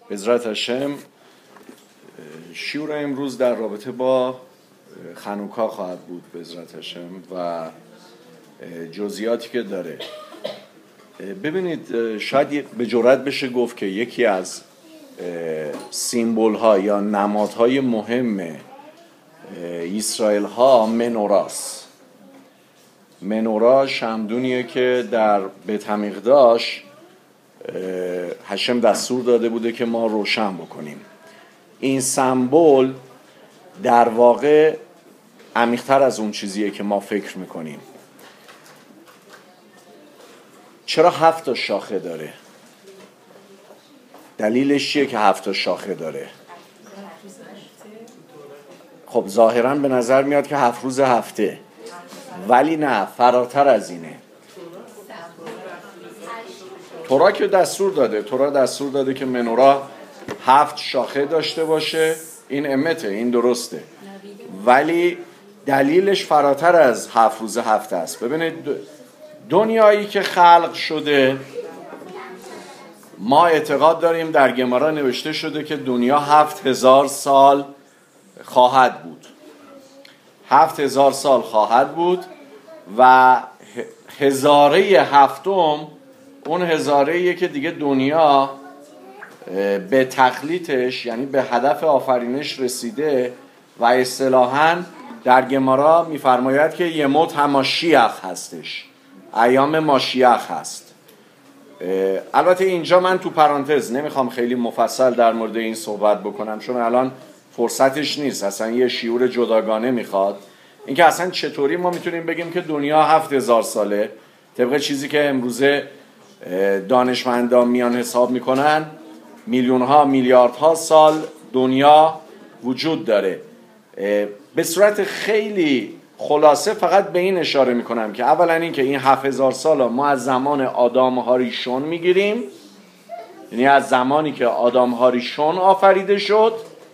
عزت هاشم. شیور امروز در رابطه با خانوکا خواهد بود به عزت هاشم و جزئیاتی که داره. ببینید، شاید به جرئت بشه گفت که یکی از سیمبل ها یا نمادهای مهم اسرائیل ها منوراست. منورا شمدونیه که در بیت همیقداش هشم دستور داده بوده که ما روشن بکنیم. این سمبل در واقع عمیق‌تر از اون چیزیه که ما فکر میکنیم. چرا 7 تا شاخه داره؟ دلیلش چیه که 7 تا شاخه داره؟ خب ظاهراً به نظر میاد که 7 روز هفته، ولی نه، فراتر از اینه. تورا که دستور داده که منورا 7 شاخه داشته باشه. این امته، این درسته، ولی دلیلش فراتر از 7 روز هفته است. ببینید، دنیایی که خلق شده، ما اعتقاد داریم، در گمارا نوشته شده که دنیا 7000 سال خواهد بود. 7000 سال خواهد بود و هزاره هفتم اون هزاره‌ایه که دیگه دنیا به تخلیطش، یعنی به هدف آفرینش رسیده و اصطلاحاً در گمارا میفرماید که یموت هماشیخ هستش، ایام ماشیخ هست. البته اینجا من تو پرانتز نمیخوام خیلی مفصل در مورد این صحبت بکنم، چون الان فرصتش نیست، اصلا یه شیور جداگانه میخواد. اینکه اصلا چطوری ما میتونیم بگیم که دنیا 7000 ساله طبق چیزی که امروزه دانشمندان میان حساب میکنن، میلیون ها میلیاردها سال دنیا وجود داره. به صورت خیلی خلاصه فقط به این اشاره میکنم که اولا این که این 7000 سال ما از زمان آدم هاریشون میگیریم، یعنی از زمانی که آدم هاریشون آفریده شد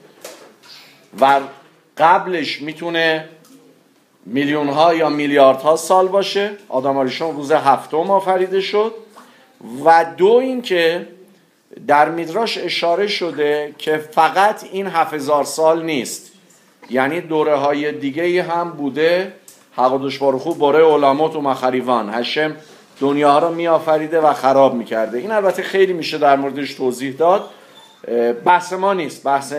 و قبلش میتونه میلیون ها یا میلیاردها سال باشه. آدم هاریشون روز هفتم آفریده شد. و دو این که در میدراش اشاره شده که فقط این 7000 سال نیست، یعنی دوره های دیگه هم بوده. حقادش بارخو باره علامات و مخریوان، هشم دنیا رو می آفریده و خراب می کرده. این البته خیلی میشه در موردش توضیح داد، بحث ما نیست، بحث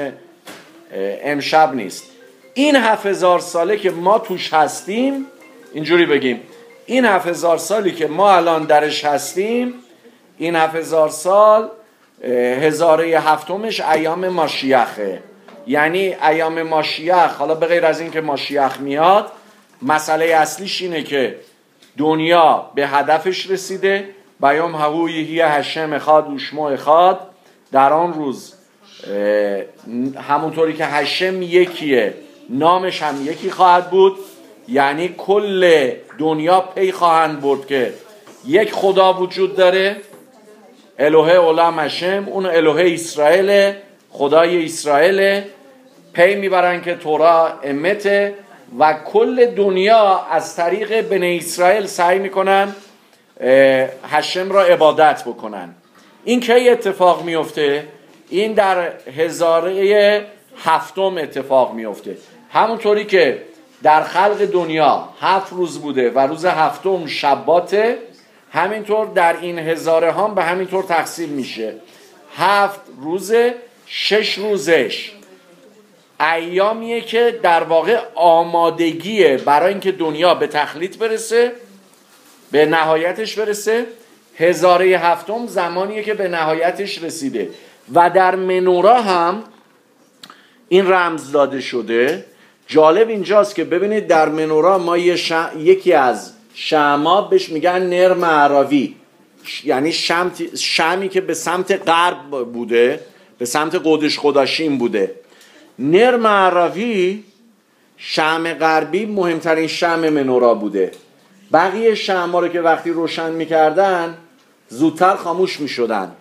امشب نیست. این 7000 ساله که ما توش هستیم، اینجوری بگیم، این 7000 سالی که ما الان درش هستیم، این 7000 سال هزاره هفتمش ایام ماشیخه. یعنی ایام ماشیخ، حالا به غیر از این که ماشیخ میاد، مسئله اصلیش اینه که دنیا به هدفش رسیده. بیام هویهی هشم اخاد اوشمو اخاد، در آن روز همونطوری که هشم یکیه، نامش هم یکی خواهد بود. یعنی کل دنیا پی خواهند برد که یک خدا وجود داره، الوه اولم هشم، اون الوه اسرائیل، خدای اسرائیل. پی میبرن که تورا امته و کل دنیا از طریق بنی اسرائیل سعی میکنن هشم را عبادت بکنن. این کی اتفاق میفته؟ این در هزاره هفتم اتفاق میفته. همونطوری که در خلق دنیا 7 روز بوده و روز هفتم شباته، همینطور در این هزاره هم به همینطور تقسیم میشه. 7 روزه، 6 روزش ایامیه که در واقع آمادگیه برای اینکه دنیا به تخلیط برسه، به نهایتش برسه. هزاره هفتم زمانیه که به نهایتش رسیده. و در منورا هم این رمز داده شده. جالب اینجاست که ببینید در منورا ما یکی از شمعات بهش میگن نر معراوی، یعنی شمی که به سمت غرب بوده، به سمت قدش قداشیم بوده. نر معراوی، شمع غربی، مهمترین شمع منورا بوده. بقیه شمع‌ها رو که وقتی روشن میکردن زودتر خاموش میشدن،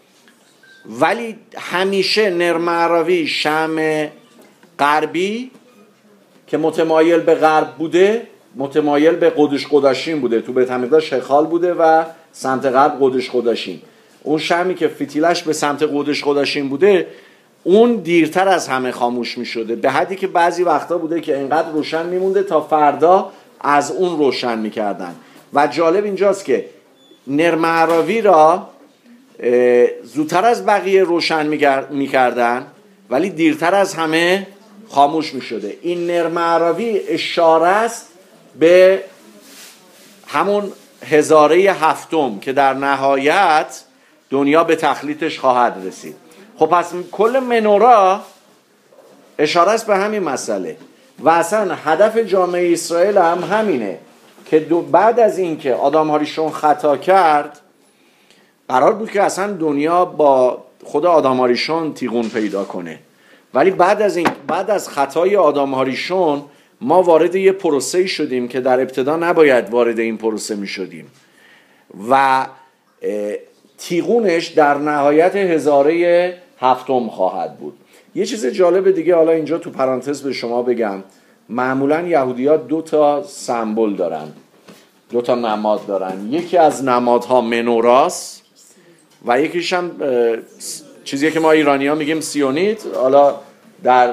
ولی همیشه نر معراوی، شمع غربی که متمایل به غرب بوده، متمایل به قدش قداشیم بوده. تو بیت همیقداش شخال بوده و سمت غرب قدش قداشیم. اون شمعی که فتیلش به سمت قدش خداشین بوده اون دیرتر از همه خاموش می شده، به حدی که بعضی وقتا بوده که انقدر روشن میمونده تا فردا از اون روشن میکردن. و جالب اینجاست که نر معراوی را زودتر از بقیه روشن میکردن ولی دیرتر از همه خاموش میشده. این نر معراوی اشاره است به همون هزاره هفتم که در نهایت دنیا به تخلیطش خواهد رسید. خب پس کل منورا اشاره است به همین مسئله و اصلا هدف جامعه اسرائیل هم همینه که بعد از این که آدم هاریشون خطا کرد قرار بود که اصلا دنیا با خود آدم هاریشون تیغون پیدا کنه، ولی بعد از خطای آدم هاریشون ما وارد یه پروسه شدیم که در ابتدا نباید وارد این پروسه می شدیم و تیغونش در نهایت هزاره هفتم خواهد بود. یه چیز جالب دیگه حالا اینجا تو پرانتز به شما بگم، معمولا یهودی‌ها 2 تا سمبل دارن، 2 تا نماد دارن. یکی از نمادها منوراست و یکیش هم چیزی که ما ایرانی‌ها میگیم سیونیت، حالا در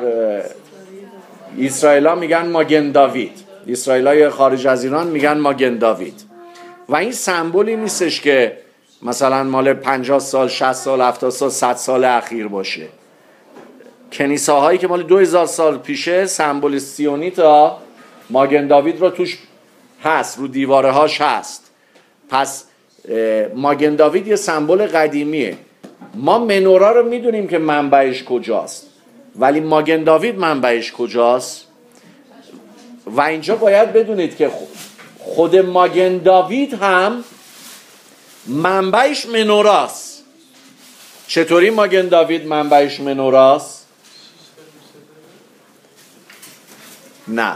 اسرائیل‌ها میگن ماگن داوید، اسرائیل‌های خارج از ایران میگن ماگن داوید. و این سمبولی نیستش که مثلا مال 50 سال 60 سال 70 سال 100 سال اخیر باشه. کنیساهایی که مال 2000 سال پیشه سمبل سیونیتا ماگن داوید رو توش هست، رو دیواره هاش هست. پس ماگن داوید یه سمبل قدیمیه. ما منورا رو میدونیم که منبعش کجاست، ولی ماگن داوید منبعش کجاست؟ و اینجا باید بدونید که خود ماگن داوید هم منبعش منوراست. چطوری ماگن داوید منبعش منوراست؟ نه،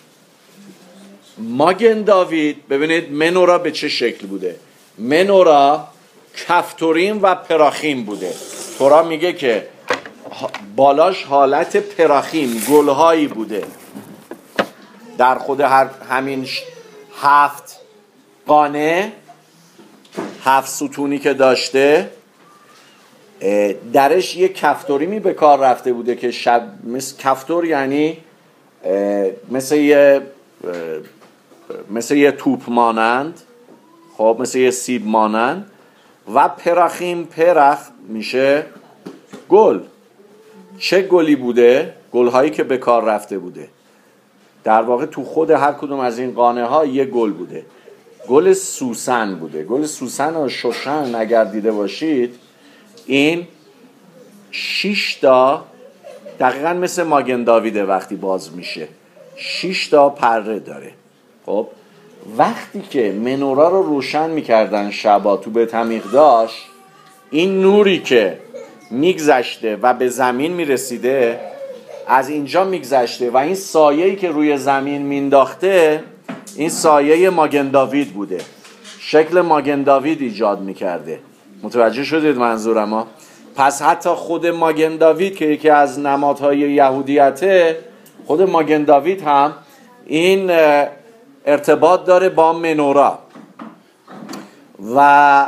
ماگن داوید ببینید منورا به چه شکل بوده. منورا کفتوریم و پراخیم بوده. تورا میگه که بالاش حالت پراخیم گلهایی بوده. در خود همین 7 قانه 7 ستونی که داشته درش یک کفتوریمی به کار رفته بوده که مثل کفتور، یعنی مثل یه توپ مانند، خب مثل یه سیب مانند. و پراخیم، پرخ میشه گل. چه گلی بوده؟ گلهایی که به کار رفته بوده. در واقع تو خود هر کدوم از این قانه ها یه گل بوده. گل سوسن بوده. گل سوسن و شوشن اگر دیده باشید این 6 تا دقیقاً مثل ماگن داویده وقتی باز میشه 6 تا پره داره. خب وقتی که منورا رو روشن میکردن شبا تو بیت همیقداش، این نوری که میگذشته و به زمین میرسیده از اینجا میگذشته و این سایه‌ای که روی زمین مینداخته این سایه ماگن داوید بوده، شکل ماگن داوید ایجاد میکرده. متوجه شدید منظورم؟ پس حتی خود ماگن داوید که یکی از نمادهای یهودیته، خود ماگن داوید هم این ارتباط داره با منورا. و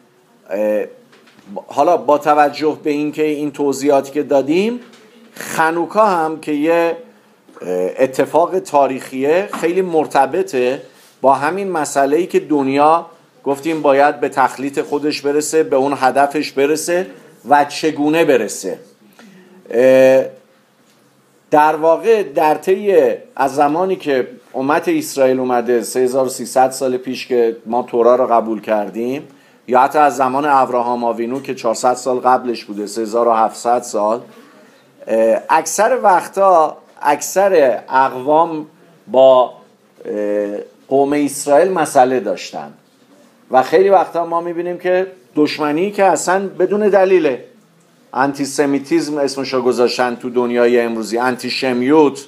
حالا با توجه به این که این توضیحاتی که دادیم، خنوکا هم که یه اتفاق تاریخیه خیلی مرتبطه با همین مسئله‌ای که دنیا گفتیم باید به تخلیط خودش برسه، به اون هدفش برسه و چگونه برسه. در واقع در طی از زمانی که امت اسرائیل اومده 3300 سال پیش که ما تورا رو قبول کردیم، یا حتی از زمان ابراهام آوینو که 400 سال قبلش بوده 3700 سال، اکثر وقتا اکثر اقوام با قوم اسرائیل مسئله داشتن و خیلی وقتا ما میبینیم که دشمنی که اصلا بدون دلیله، آنتیسمیتیسم اسمشو گذاشتن تو دنیای امروزی، آنتیشمیوت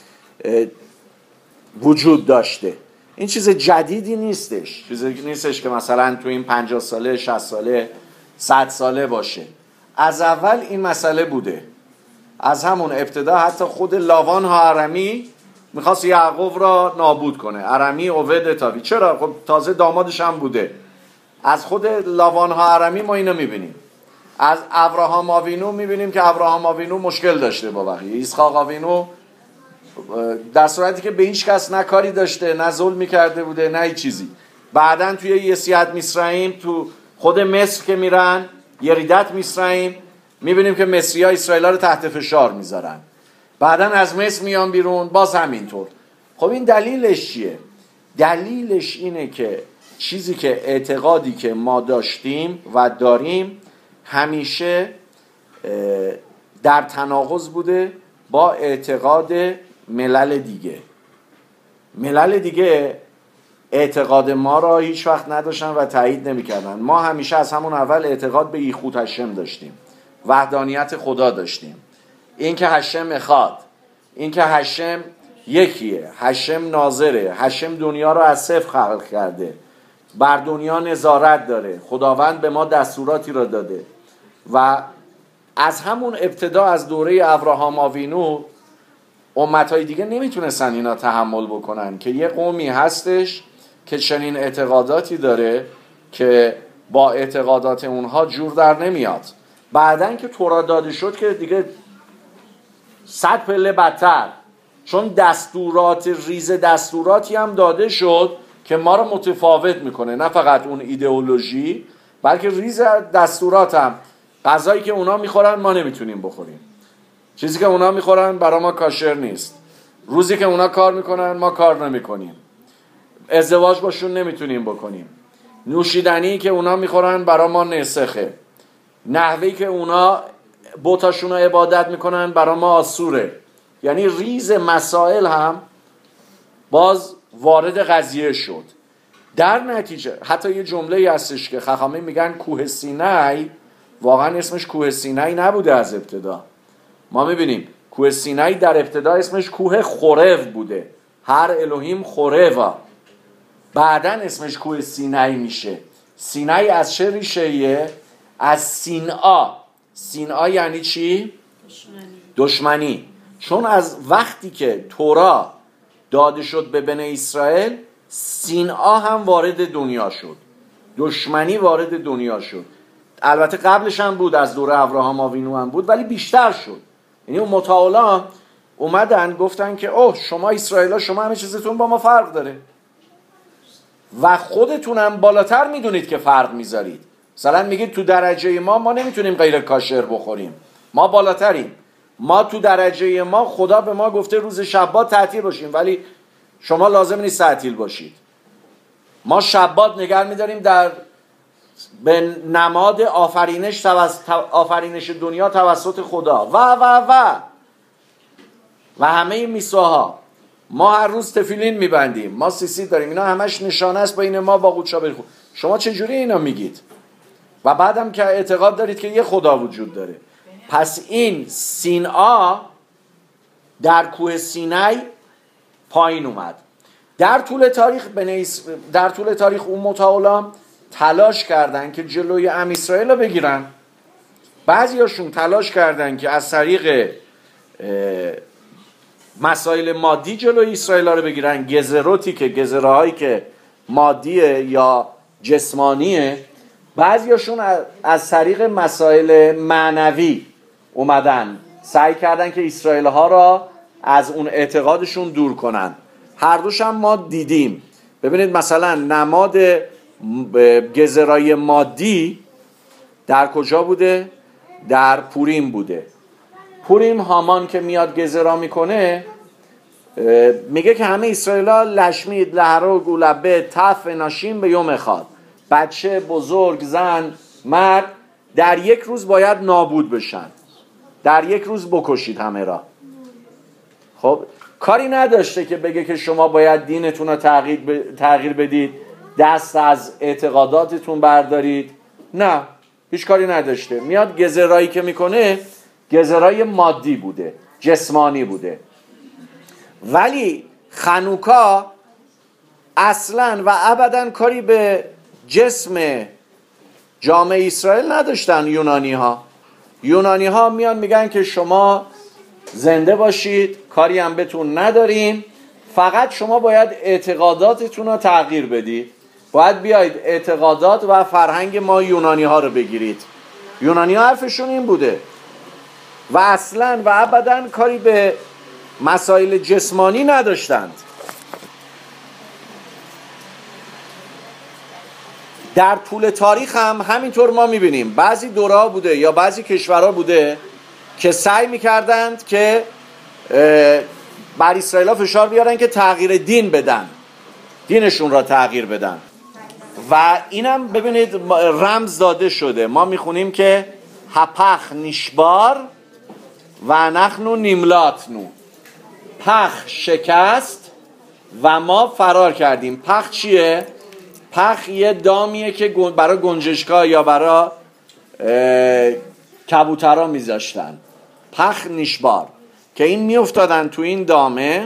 وجود داشته. این چیز جدیدی نیستش، چیزی نیستش که مثلا تو این 50 ساله 60 ساله 100 ساله باشه. از اول این مسئله بوده، از همون ابتدا. حتی خود لاوان ها ارمی میخواست یعقوب را نابود کنه، ارمی عوید تاوی. چرا؟ خب تازه دامادش هم بوده. از خود لاوان ها ارمی ما اینو میبینیم. از ابراهام آوینو میبینیم که ابراهام آوینو مشکل داشته با بقیه. اسحاق آوینو در صورتی که به هیچ کس نه کاری داشته، نه ظلمی کرده بوده، نه هیچ چیزی. بعدن توی یسیت میسرائیم، تو خود مصر که میرن، یریدت میسرائیم، میبینیم که مصری ها اسرائیل ها رو تحت فشار میذارن. بعدن از مصر میان بیرون، باز همینطور. خب این دلیلش چیه؟ دلیلش اینه که چیزی که اعتقادی که ما داشتیم و داریم همیشه در تناقض بوده با اعتقاد ملل دیگه. ملل دیگه اعتقاد ما را هیچ وقت نداشتن و تایید نمی‌کردن. ما همیشه از همون اول اعتقاد به ایخود هشم داشتیم، وحدانیت خدا داشتیم، این که هشم اخاد، این که هشم یکیه، هشم ناظره، هشم دنیا را از صفر خلق کرده، بر دنیا نظارت داره، خداوند به ما دستوراتی را داده. و از همون ابتدا، از دوره ابراهام آوینو، امتهای دیگه نمیتونستن اینا تحمل بکنن که یه قومی هستش که چنین اعتقاداتی داره که با اعتقادات اونها جور در نمیاد. بعدن که تورات داده شد که دیگه 100 پله بدتر، چون ریز دستوراتی هم داده شد که ما رو متفاوت میکنه، نه فقط اون ایدئولوژی، بلکه ریز دستورات هم. غذایی که اونا میخورن ما نمیتونیم بخوریم، چیزی که اونا میخورن برای ما کاشر نیست، روزی که اونا کار میکنن ما کار نمیکنیم، ازدواج باشون نمیتونیم بکنیم، نوشیدنی که اونا میخورن برای ما نسخه، نحوهی که اونا بتاشون رو عبادت میکنن برای ما آسوره. یعنی ریز مسائل هم باز وارد قضیه شد. در نتیجه حتی یه جمله هستش که خخامه میگن کوه سینای واقعا اسمش کوه سینای نبوده از ابتدا. ما میبینیم کوه سینای در ابتدا اسمش کوه خورو بوده، هر الوهیم خوروه، بعدن اسمش کوه سینای میشه. سینای از چه ریشه‌ایه؟ از سینعا. سینعا یعنی چی؟ دشمنی. چون از وقتی که تورا داده شد به بنی اسرائیل، سینعا هم وارد دنیا شد، دشمنی وارد دنیا شد. البته قبلش هم بود، از دوره ابراهام آوینو هم بود، ولی بیشتر شد. یعنی اون متعالا اومدن گفتن که اوه شما اسرائیل ها، شما همه چیزتون با ما فرق داره و خودتونم بالاتر میدونید که فرق میذارید. مثلا میگید تو درجه ما نمیتونیم غیر کاشر بخوریم، ما بالاتریم، ما تو درجه ما خدا به ما گفته روز شبات تعطیل باشیم، ولی شما لازم نیست تعطیل باشید. ما شبات نگه میداریم در به نماد آفرینش دنیا توسط خدا و همه میساها. ما هر روز تفیلین میبندیم، ما سیسی داریم، اینا همش نشانه است بین ما با قدشا بریخون. شما چجوری اینا میگید؟ و بعدم که اعتقاد دارید که یه خدا وجود داره. پس این سینعا در کوه سینای پایین اومد. در طول تاریخ اون متعالی تلاش کردن که جلوی ام اسرائیل رو بگیرن. بعضیاشون تلاش کردن که از طریق مسائل مادی جلوی اسرائیل رو بگیرن، گزروتی که گزرهایی که مادیه یا جسمانیه. بعضیاشون از طریق مسائل معنوی اومدن سعی کردن که اسرائیل ها را از اون اعتقادشون دور کنن. هر دوش هم ما دیدیم. ببینید مثلا نماد گزرای مادی در کجا بوده؟ در پوریم بوده. پوریم هامان که میاد گزرا میکنه میگه که همه اسرائیل‌ها لشمید لهرو گولبه تف ناشیم به یوم خاد، بچه بزرگ زن مرد در یک روز باید نابود بشن، در یک روز بکشید همه را. خب کاری نداشته که بگه که شما باید دینتون رو تغییر بدید، دست از اعتقاداتتون بردارید، نه هیچ کاری نداشته. میاد گزرایی که میکنه گزرای مادی بوده، جسمانی بوده. ولی خنوکا اصلا و ابدا کاری به جسم جامعه اسرائیل نداشتن. یونانی ها میان میگن که شما زنده باشید، کاری هم بهتون نداریم، فقط شما باید اعتقاداتتون رو تغییر بدید. باید بیایید اعتقادات و فرهنگ ما یونانی ها رو بگیرید. یونانی ها حرفشون این بوده و اصلا و ابدا کاری به مسائل جسمانی نداشتند. در طول تاریخ هم همینطور ما میبینیم بعضی دوره‌ها بوده یا بعضی کشورها بوده که سعی میکردند که بر اسرائیل فشار بیارن که تغییر دین بدن، دینشون را تغییر بدن. و اینم ببینید رمز داده شده. ما میخونیم که هپخ نیشبار و نحنو نیملاتنو. پخ شکست و ما فرار کردیم. پخ چیه؟ پخ یه دامیه که برای گنجشکا یا برای کبوترها میذاشتن. پخ نیشبار که این میافتادن تو این دامه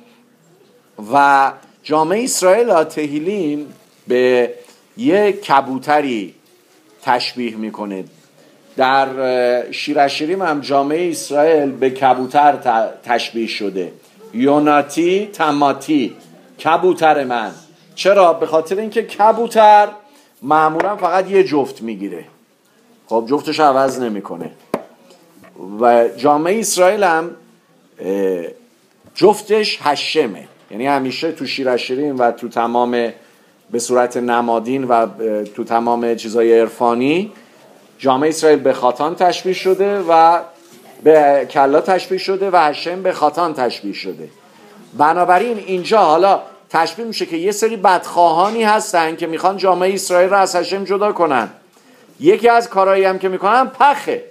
و جامعه اسرائیل تهیلیم به یه کبوتری تشبیه میکنه. در شیرشیریم هم جامعه اسرائیل به کبوتر تشبیه شده. یوناتی تماتی، کبوتر من. چرا؟ به خاطر اینکه کبوتر معمولا فقط یه جفت میگیره، خب جفتش عوض نمیکنه. و جامعه اسرائیل هم جفتش هشمه، یعنی همیشه تو شیرشیریم و تو تمام به صورت نمادین و تو تمام چیزای عرفانی جامعه اسرائیل به خاتان تشبیه شده و به کلا تشبیه شده و هشم به خاتان تشبیه شده. بنابراین اینجا حالا تشبیه میشه که یه سری بدخواهانی هستن که میخوان جامعه اسرائیل را از هشم جدا کنن. یکی از کارهایی هم که میکنن پخه،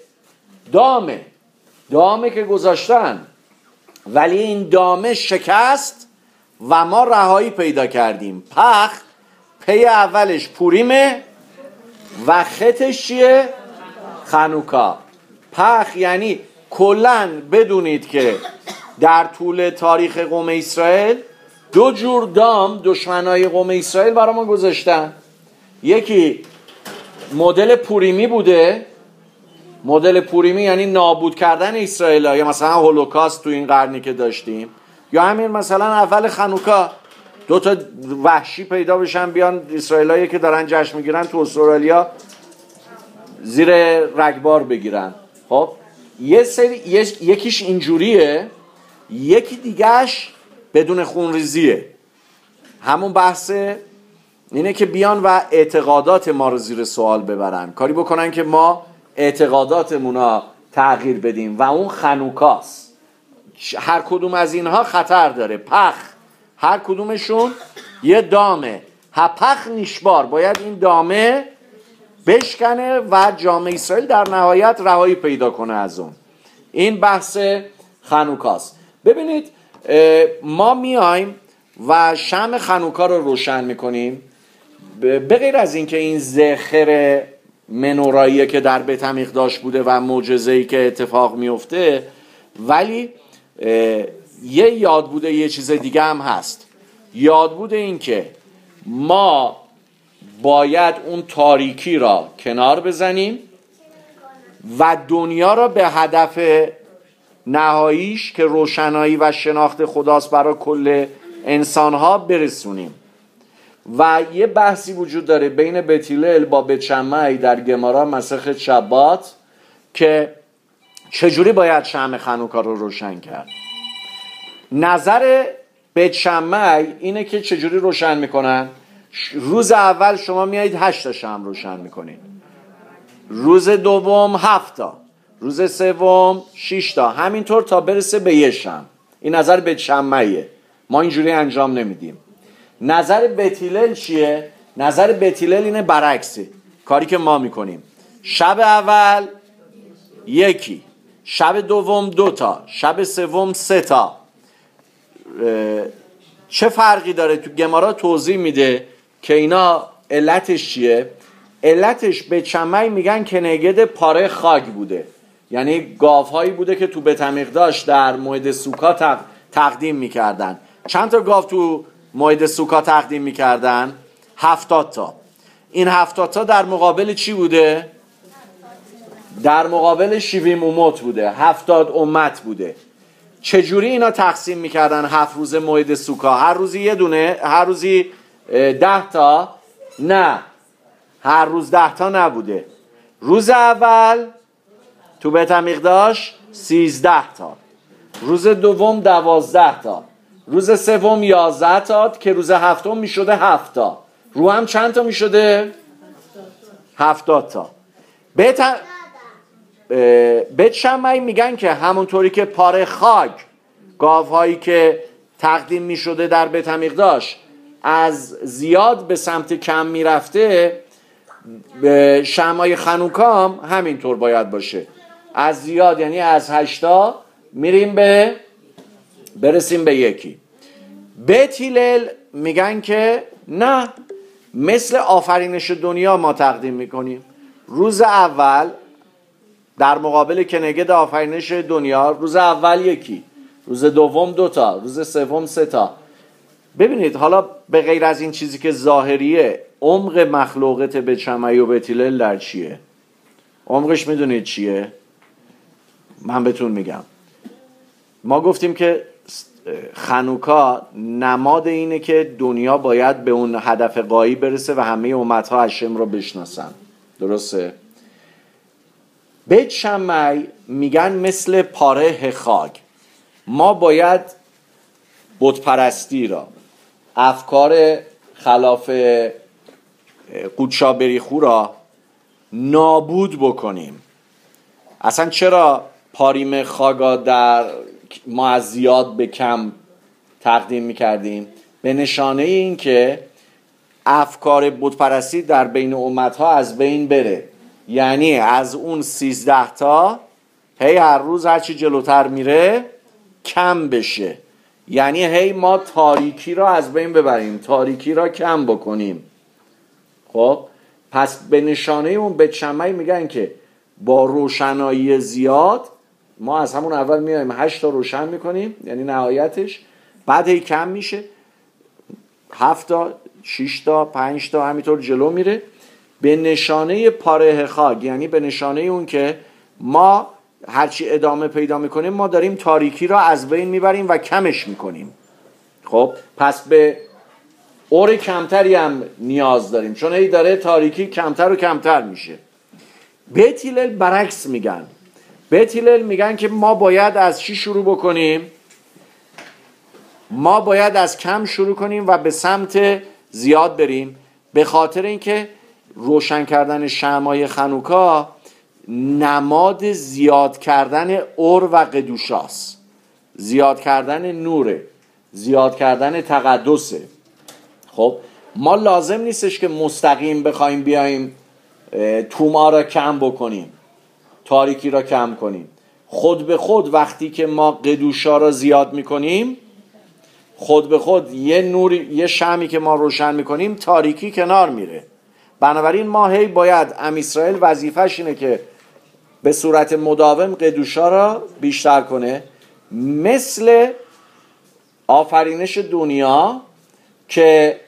دامه که گذاشتن، ولی این دامه شکست و ما رهایی پیدا کردیم. پخ پی اولش پوریمه و خطش چیه؟ خنوکا. پخ یعنی کلن بدونید که در طول تاریخ قوم اسرائیل دو جور دام دشمنای قوم اسرائیل برای ما گذاشتن. یکی مدل پوریمی بوده. مدل پوریمی یعنی نابود کردن اسرائیل، یا مثلا هولوکاست تو این قرنی که داشتیم، یا همین مثلا اول خنوکا دو تا وحشی پیدا بشن بیان اسرائیلایی که دارن جشن میگیرن تو استرالیا زیر رگبار بگیرن. خب یکیش اینجوریه، یکی دیگهش بدون خونریزیه. همون بحث اینه که بیان و اعتقادات ما رو زیر سوال ببرن، کاری بکنن که ما اعتقاداتمون تغییر بدیم و اون خنوکاست. هر کدوم از اینها خطر داره. پخ هر کدومشون یه دامه. هپخ نیشبار، باید این دامه بشکنه و جامعه اسرائیل در نهایت رهایی پیدا کنه از اون. این بحث خنوکاست. ببینید ما میایم و شمع خنوکا رو روشن میکنیم. به غیر از این که این زخر منورایی که در بیت عمیقداش بوده و معجزه‌ای که اتفاق میفته، ولی یه یاد بوده یه چیز دیگه هم هست. یاد بوده این که ما باید اون تاریکی را کنار بزنیم و دنیا را به هدف نهاییش که روشنایی و شناخت خداست برای کل انسانها برسونیم. و یه بحثی وجود داره بین بیت هلل با بیت شمعی در گمارا مسخت شبات که چجوری باید شمع خنوکا رو روشن کرد. نظر بیت شمعی اینه که چجوری روشن میکنن. روز اول شما میایید 8 تا شمع روشن میکنید، روز دوم 7 تا، روز سوم 6 تا، همینطور تا برسه به یه شمع. این نظر بیت شمعیه، ما اینجوری انجام نمیدیم. نظر بیت هلل چیه؟ نظر بیت هلل اینه برعکسه کاری که ما میکنیم. شب اول 1، شب دوم 2 تا، شب سوم 3 تا. چه فرقی داره؟ تو گمارا توضیح میده که اینا علتش چیه. علتش به چمعی میگن که نگد پاره خاک بوده، یعنی گاوهایی بوده که تو بیت عمیقداش در موعد سوکا تقدیم میکردن. چند تا گاو تو موعد سوکا تقدیم میکردن؟ 70 تا. این 70 تا در مقابل چی بوده؟ در مقابل شیویم اومت بوده، 70 امت بوده. چجوری اینا تقسیم میکردن 7 روز موعد سوکا؟ هر روزی یه دونه، هر روزی 10 تا، نه، هر روز 10 تا نبوده. روز اول تو بیت عمیقداش 13 تا، روز دوم 12 تا، روز سوم 11 تا که روز هفتم میشده 7 تا. رو هم چند تا میشده؟ 70 تا. بیت شمعی میگن که همونطوری که پاره خاک، گاوهایی که تقدیم میشده در بیت عمیقداش از زیاد به سمت کم میرفته، شمعای خانوکام همینطور باید باشه، از زیاد یعنی از 8 تا میریم برسیم به 1. بیت هیلل میگن که نه، مثل آفرینش دنیا ما تقدیم میکنیم. روز اول در مقابل کنگد آفرینش دنیا، روز اول 1، روز دوم 2 تا، روز سوم 3 تا. ببینید حالا به غیر از این چیزی که ظاهریه، عمق مخلوقات بیت شمعی و بیت هیلل در چیه؟ عمقش میدونید چیه؟ من بهتون میگم. ما گفتیم که خانوکا نماد اینه که دنیا باید به اون هدف غایی برسه و همه امتها هشم رو بشناسن. درسته؟ بیت شمعی میگن مثل پاره خاک. ما باید بت پرستی را، افکار خلاف قودشا بریخو را نابود بکنیم. اصلا چرا پاریم خاگا در ما از زیاد به کم تقدیم میکردیم؟ به نشانه این که افکار بت پرستی در بین امتها از بین بره. یعنی از اون 13 تا هی هر روز هرچی جلوتر میره کم بشه. یعنی هی ما تاریکی را از بین ببریم، تاریکی را کم بکنیم. خب پس به نشانه اون بیت شمعی میگن که با روشنایی زیاد ما از همون اول میایم 8 تا روشن میکنیم، یعنی نهایتش، بعد هی کم میشه، 7 تا، 6 تا، 5 تا، همینطور جلو میره. به نشانه پاره خاک، یعنی به نشانه اون که ما هرچی ادامه پیدا میکنیم ما داریم تاریکی را از بین میبریم و کمش میکنیم. خب پس به اور کمتری هم نیاز داریم، چون هی داره تاریکی کمتر و کمتر میشه. بیت هیلل برعکس میگن. بیت هیلل میگن که ما باید از چی شروع بکنیم؟ ما باید از کم شروع کنیم و به سمت زیاد بریم، به خاطر اینکه روشن کردن شمعای خانوکا نماد زیاد کردن اور و قدوشاست، زیاد کردن نوره، زیاد کردن تقدسه. خب ما لازم نیستش که مستقیم بخوایم بیایم توما را کم بکنیم، تاریکی را کم کنیم. خود به خود وقتی که ما قدوشا را زیاد میکنیم، خود به خود یه نور، یه شمعی که ما روشن میکنیم، تاریکی کنار میره. بنابراین ما هی باید اسرائیل وظیفش اینه که به صورت مداوم قدوشا را بیشتر کنه، مثل آفرینش دنیا که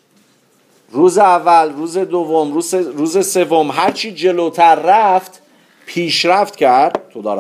روز اول، روز دوم، روز سوم هرچی جلوتر رفت پیشرفت کرد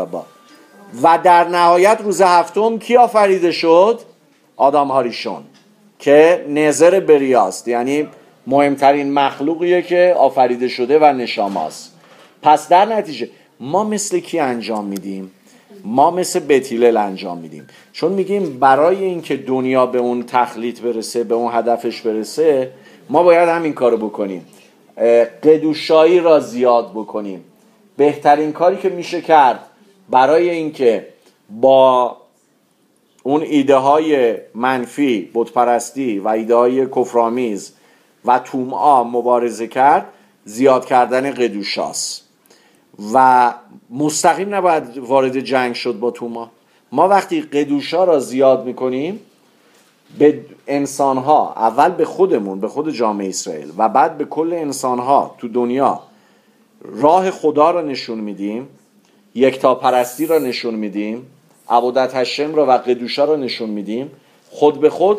و در نهایت روز هفتم کی آفریده شد؟ آدم هاریشون که نظر بریاست، یعنی مهمترین مخلوقیه که آفریده شده و نشاماست. پس در نتیجه ما مثل کی انجام میدیم؟ ما مثل بیت هیلل انجام میدیم، چون میگیم برای اینکه دنیا به اون تخلیط برسه، به اون هدفش برسه، ما باید همین کارو بکنیم، قدوشایی را زیاد بکنیم. بهترین کاری که میشه کرد برای اینکه با اون ایده های منفی، بت پرستی و ایده های کفرآمیز و طمع مبارزه کرد، زیاد کردن قدوشاست و مستقیم نباید وارد جنگ شد با طمع. ما وقتی قدوشا را زیاد میکنیم به انسانها، اول به خودمون، به خود جامعه اسرائیل و بعد به کل انسانها تو دنیا راه خدا را نشون میدیم، یکتا پرستی را نشون میدیم، عبادت هشم را و قدوشا را نشون میدیم، خود به خود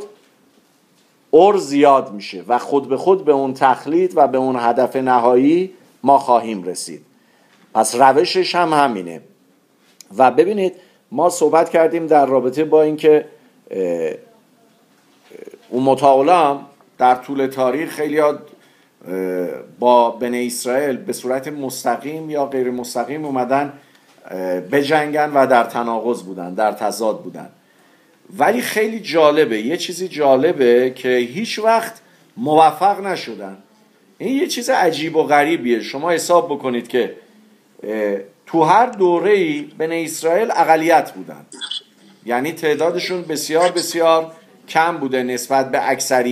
اور زیاد میشه و خود به خود به اون تخلیط و به اون هدف نهایی ما خواهیم رسید. پس روشش هم همینه. و ببینید ما صحبت کردیم در رابطه با اینکه اون متعالم در طول تاریخ خیلی با بنی اسرائیل به صورت مستقیم یا غیر مستقیم اومدن بجنگن و در تناقض بودن، در تضاد بودن. ولی خیلی جالبه، یه چیزی جالبه که هیچ وقت موفق نشدن. این یه چیز عجیب و غریبیه. شما حساب بکنید که تو هر دوره‌ای بنی اسرائیل اقلیت بودن، یعنی تعدادشون بسیار بسیار کم بوده نسبت به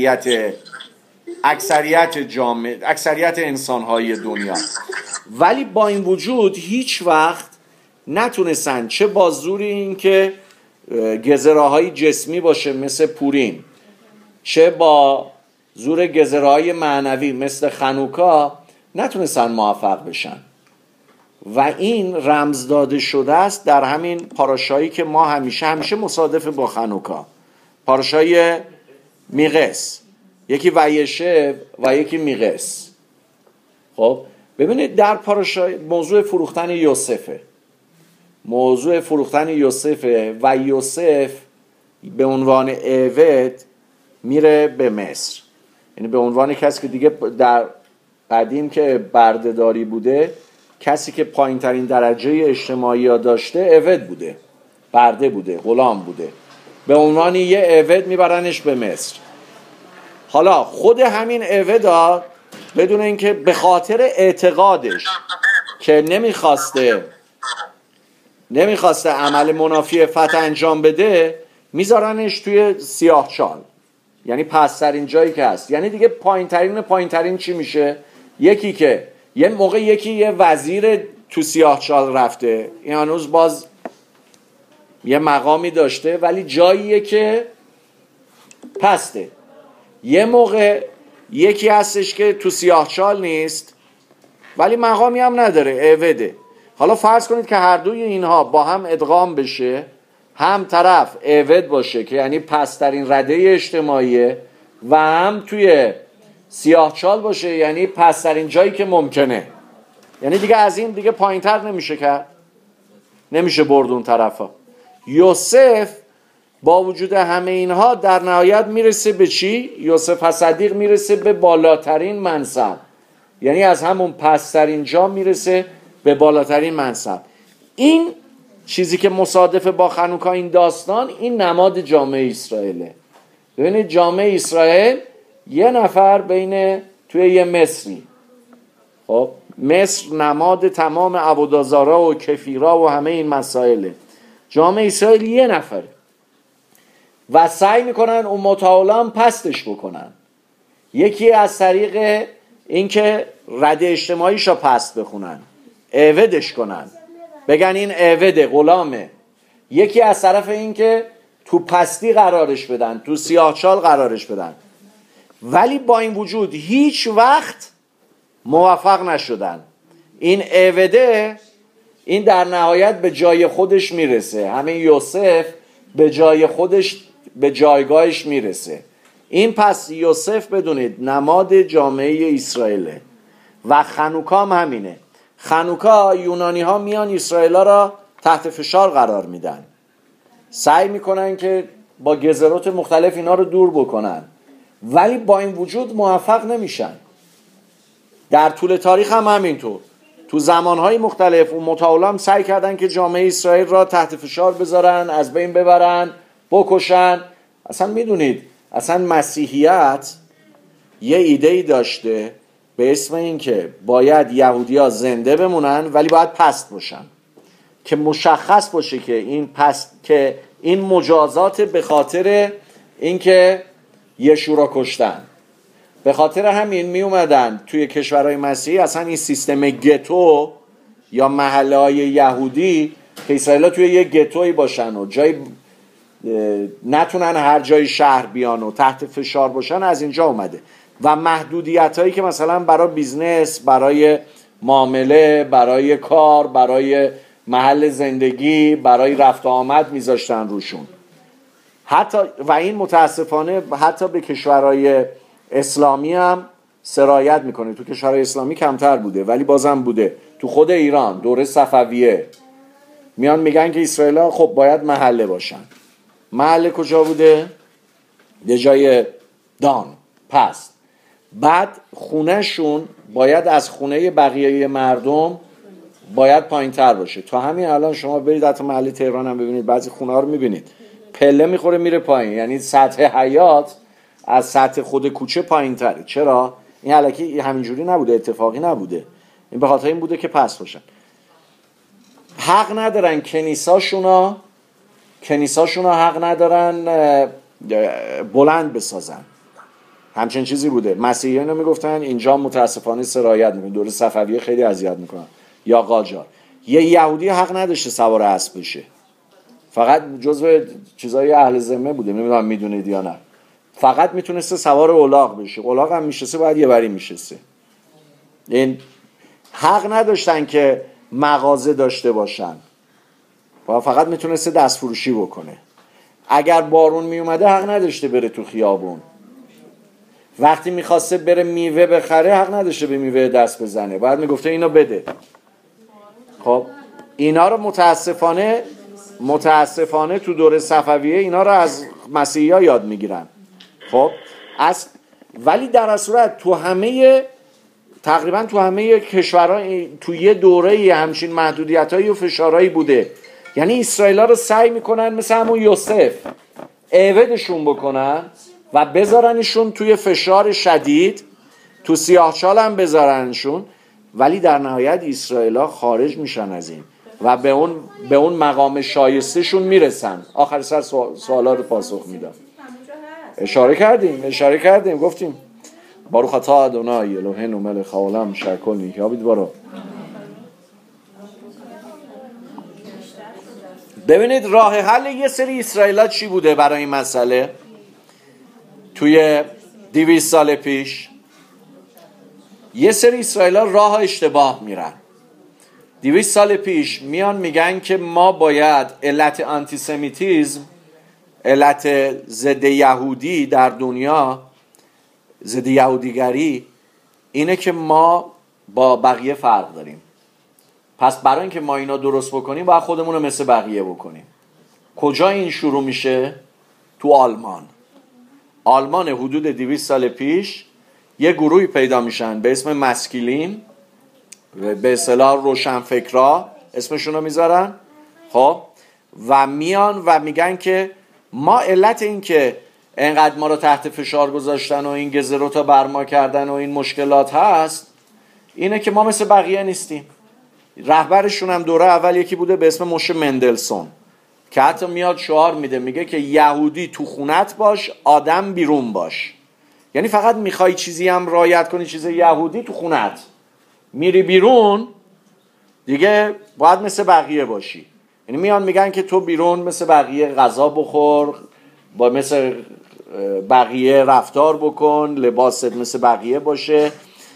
اکثریت جامعه، اکثریت انسان‌های دنیا. ولی با این وجود هیچ وقت نتونستن، چه با زور این که گزره‌های جسمی باشه مثل پوریم، چه با زور گزره‌های معنوی مثل خنوکا، نتونستن موفق بشن. و این رمز داده شده است در همین پاراشایی که ما همیشه مصادف با خنوکا، پاراشای میقس، یکی ویشه و یکی میقس. خب ببینید در پاراشای موضوع فروختن یوسفه، موضوع فروختن یوسفه و یوسف به عنوان عبد میره به مصر، یعنی به عنوان کسی که دیگه در قدیم که بردهداری بوده، کسی که پایین ترین درجه اجتماعی ها داشته عبد بوده، برده بوده، غلام بوده، به عنوان یه عبد میبرنش به مصر. حالا خود همین عبد بدون اینکه به خاطر اعتقادش که نمیخواسته عمل منافی فتح انجام بده، میذارنش توی سیاهچال، یعنی پسترین جایی که هست. یعنی دیگه پایینترین چی میشه؟ یکی که یه موقع یه وزیر تو سیاهچال رفته، این هنوز باز یه مقامی داشته ولی جاییه که پسته. یه موقع یکی هستش که تو سیاهچال نیست ولی مقامی هم نداره، عبده. حالا فرض کنید که هر دوی اینها با هم ادغام بشه، هم طرف عبد باشه که یعنی پسترین رده اجتماعیه، و هم توی سیاهچال باشه یعنی پسترین جایی که ممکنه. یعنی دیگه از این دیگه پایینتر نمیشه کرد، نمیشه برد اون طرفا. یوسف با وجود همه اینها در نهایت میرسه به چی؟ یوسف صدیق میرسه به بالاترین منصب، یعنی از همون پسترین جا میرسه به بالاترین منصب. این چیزی که مصادفه با خنوکا، این داستان، این نماد جامعه اسرائیله. ببینید جامعه اسرائیل یه نفر بین توی یه مصری، خب مصر نماد تمام عبودازارا و کفیرا و همه این مسائله. جامعه اسرائیل یه نفره و سعی میکنن امت عالم پستش بکنن. یکی از طریق اینکه رده اجتماعیشو پست بخونن، عبدش کنن، بگن این عبده، غلامه. یکی از طرف اینکه تو پستی قرارش بدن، تو سیاهچال قرارش بدن. ولی با این وجود هیچ وقت موفق نشدن. این عبده این در نهایت به جای خودش میرسه، همین یوسف به جای خودش، به جایگاهش میرسه. این پس یوسف بدونید نماد جامعه اسرائیله و خنوکا هم همینه. خنوکا یونانی ها میان اسرائیل ها را تحت فشار قرار میدن، سعی میکنن که با گزرات مختلف اینا رو دور بکنن، ولی با این وجود موفق نمیشن. در طول تاریخ هم همینطور، تو زمانهای مختلف امت عالم سعی کردن که جامعه اسرائیل را تحت فشار بذارن، از بین ببرن، بکشن. اصلا میدونید اصلا مسیحیت یه ایده‌ای داشته به اسم این که باید یهودی‌ها زنده بمونن ولی باید پست باشن، که مشخص باشه که این پست، که این مجازات به خاطر اینکه یشوع را کشتن. به خاطر همین می اومدن توی کشورهای مسیحی اصلا این سیستم گتو یا محله‌های یهودی که اسرائیل‌ها توی یه گتویی باشن و جای نتونن هر جای شهر بیان و تحت فشار باشن، از اینجا اومده. و محدودیت‌هایی که مثلا برای بیزنس، برای معامله، برای کار، برای محل زندگی، برای رفت و آمد میذاشتن روشون. حتی و این متاسفانه حتی به کشورهای اسلامی هم سرایت میکنه. تو کشورهای اسلامی کمتر بوده ولی بازم بوده. تو خود ایران دوره صفویه میان میگن که اسرائیل‌ها خب باید محله باشن. محله کجا بوده؟ یه جای دان، پست. بعد خونهشون باید از خونه بقیه مردم باید پایین تر باشه. تا همین الان شما برید حتی محله تهران هم ببینید بعضی خونه ها رو میبینید پله میخوره میره پایین، یعنی سطح حیات از سطح خود کوچه پایین تره. چرا؟ این الکی همینجوری نبوده، اتفاقی نبوده، این به خاطر این بوده که پس باشن. حق ندارن کنیساشونا حق ندارن بلند بسازن. همچین چیزی بوده. مسیحیان رو میگفتن اینجا متاسفانه سرایت میکنن، دوره صفویه خیلی اذیت میکنن، یا قاجار. یه یهودی حق نداشته سوار اسب بشه، فقط جزو چیزای اهل ذمه بوده، نمیدونم میدونید یا نه. فقط میتونسته سوار الاغ بشه، الاغ هم میشسته باید یه بری میشسته. این حق نداشتن که مغازه داشته باشن، فقط میتونسته دست فروشی بکنه. اگر بارون میومده حق نداشته بره تو خیابون. وقتی میخواسته بره میوه بخره حق نداشته به میوه دست بزنه، باید میگفته اینو بده. خب اینا رو متاسفانه تو دوره صفویه اینا رو از مسیحی‌ها یاد میگیرن. خب ولی در صورت تقریبا تو همه کشورها تو یه دوره همچین محدودیتایی و فشارهایی بوده. یعنی اسرائیل‌ها رو سعی میکنن مثل همون یوسف عبدشون بکنن و بذارنشون توی فشار شدید، تو سیاهچال هم بذارنشون، ولی در نهایت اسرائیل‌ها خارج میشن از این و به اون مقام شایسته شون میرسن. آخر سر سوالا رو پاسخ میدن. اشاره کردیم گفتیم بارو خطا ادونای الوهنو ملک عالم شکل نیکابید. بارو ببینید راه حل یه سری اسرائیلات چی بوده برای این مسئله. توی 200 سال پیش یه سری اسرائیل‌ها راه اشتباه میرن. 200 سال پیش میان میگن که ما باید علت آنتیسمیتیسم، علت ضد یهودی در دنیا، ضد یهودیگری، اینه که ما با بقیه فرق داریم. پس برای اینکه ما اینا درست بکنیم باید خودمون رو مثل بقیه بکنیم. کجا این شروع میشه؟ تو آلمان حدود 200 سال پیش یه گروهی پیدا میشن به اسم مسکیلین، به اصطلاح روشنفکرا اسمشون رو میذارن. خب و میان و میگن که ما علت این که انقدر ما رو تحت فشار گذاشتن و این گزروتا برما کردن و این مشکلات هست اینه که ما مثل بقیه نیستیم. رهبرشون هم دوره اول یکی بوده به اسم موشه مندلسون که حتی میاد شعار میده، میگه که یهودی تو خونت باش، آدم بیرون باش. یعنی فقط میخوای چیزی هم رعایت کنی، چیز یهودی تو خونت، میری بیرون دیگه باید مثل بقیه باشی. یعنی میان میگن که تو بیرون مثل بقیه غذا بخور، با مثل بقیه رفتار بکن، لباست مثل بقیه باشه،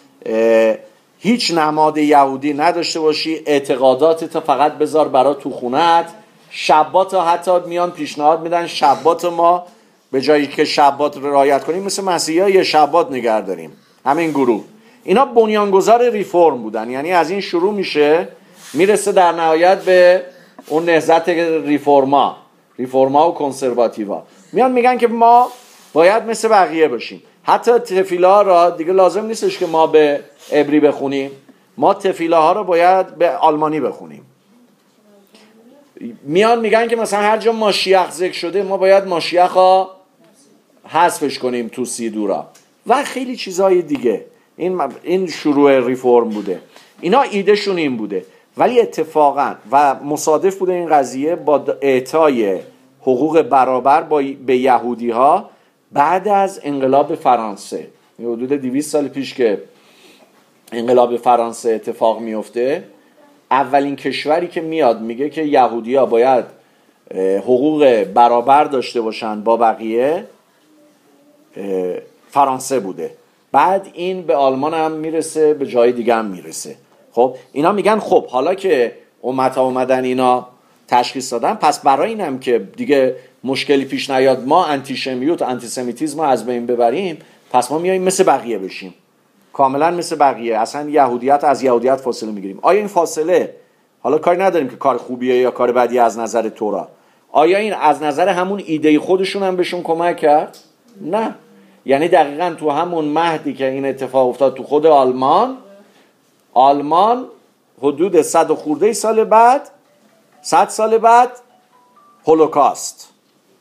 هیچ نماد یهودی نداشته باشی، اعتقاداتت فقط بذار برا تو خونت. شبات حتی میان پیشنهاد میدن شبات ما به جایی که شبات رو رعایت کنیم مثل مسیحی‌ها یه شبات نگه داریم. همین گروه اینا بنیانگذار ریفرم بودن. یعنی از این شروع میرسه در نهایت به اون نهضت ریفورما و کنسرواتیوا. میان میگن که ما باید مثل بقیه باشیم. حتی تفیلا را دیگه لازم نیستش که ما به عبری بخونیم، ما تفیلا ها رو باید به آلمانی بخونیم. میان میگن که مثلا هر جا ماشیخ ذکر شده ما باید ماشیخ ها حذفش کنیم تو سیدورا و خیلی چیزهای دیگه. این شروع ریفرم بوده. اینا ایدهشون این بوده، ولی اتفاقا و مصادف بوده این قضیه با اعطای حقوق برابر به یهودی ها بعد از انقلاب فرانسه. حدود 200 سال پیش که انقلاب فرانسه اتفاق میفته، اولین کشوری که میاد میگه که یهودی ها باید حقوق برابر داشته باشن با بقیه فرانسه بوده. بعد این به آلمان هم میرسه، به جای دیگه هم میرسه. خب اینا میگن خب حالا که امت‌ها اومدن اینا تشخیص دادن، پس برای اینم که دیگه مشکلی پیش نیاد ما آنتیسمیتیسم رو از بین ببریم، پس ما میایم مثل بقیه بشیم، کاملا مثل بقیه، اصلا یهودیت از یهودیت فاصله میگیریم. آیا این فاصله، حالا کاری نداریم که کار خوبیه یا کار بدی از نظر تورا، آیا این از نظر همون ایده خودشون هم بهشون کمک کرد؟ نه. یعنی دقیقاً تو همون مهدی که این اتفاق افتاد تو خود آلمان حدود 100 خورده سال بعد 100 سال بعد هولوکاست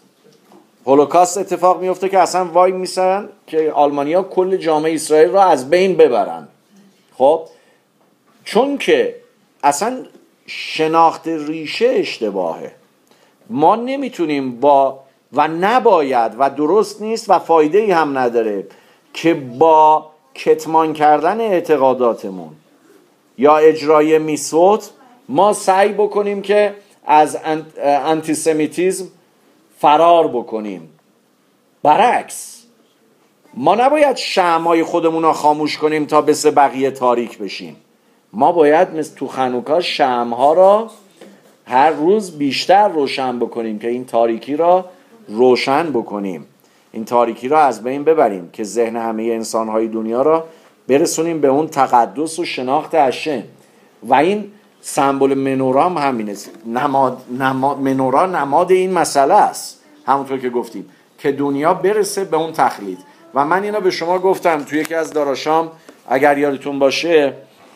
اتفاق میفته که اصلا وای میسن که آلمانیا کل جامعه اسرائیل را از بین ببرن. خب چون که اصلا شناخت ریشه اشتباهه، ما نمیتونیم و نباید و درست نیست و فایده‌ای هم نداره که با کتمان کردن اعتقاداتمون یا اجرای میثوت ما سعی بکنیم که از انتیسمیتیسم فرار بکنیم. برعکس، ما نباید شمعای خودمون رو خاموش کنیم تا مثل بقیه تاریک بشیم. ما باید مثل تو خنوکا شمعها را هر روز بیشتر روشن بکنیم که این تاریکی را روشن بکنیم، این تاریکی را از بین ببریم که ذهن همه انسانهای دنیا را برسونیم به اون تقدس و شناخت هشم. و این سمبل منورا هم همینه. منورا نماد این مسئله است، همونطور که گفتیم که دنیا برسه به اون تخلید. و من اینا به شما گفتم توی یکی از داراشام اگر یادتون باشه،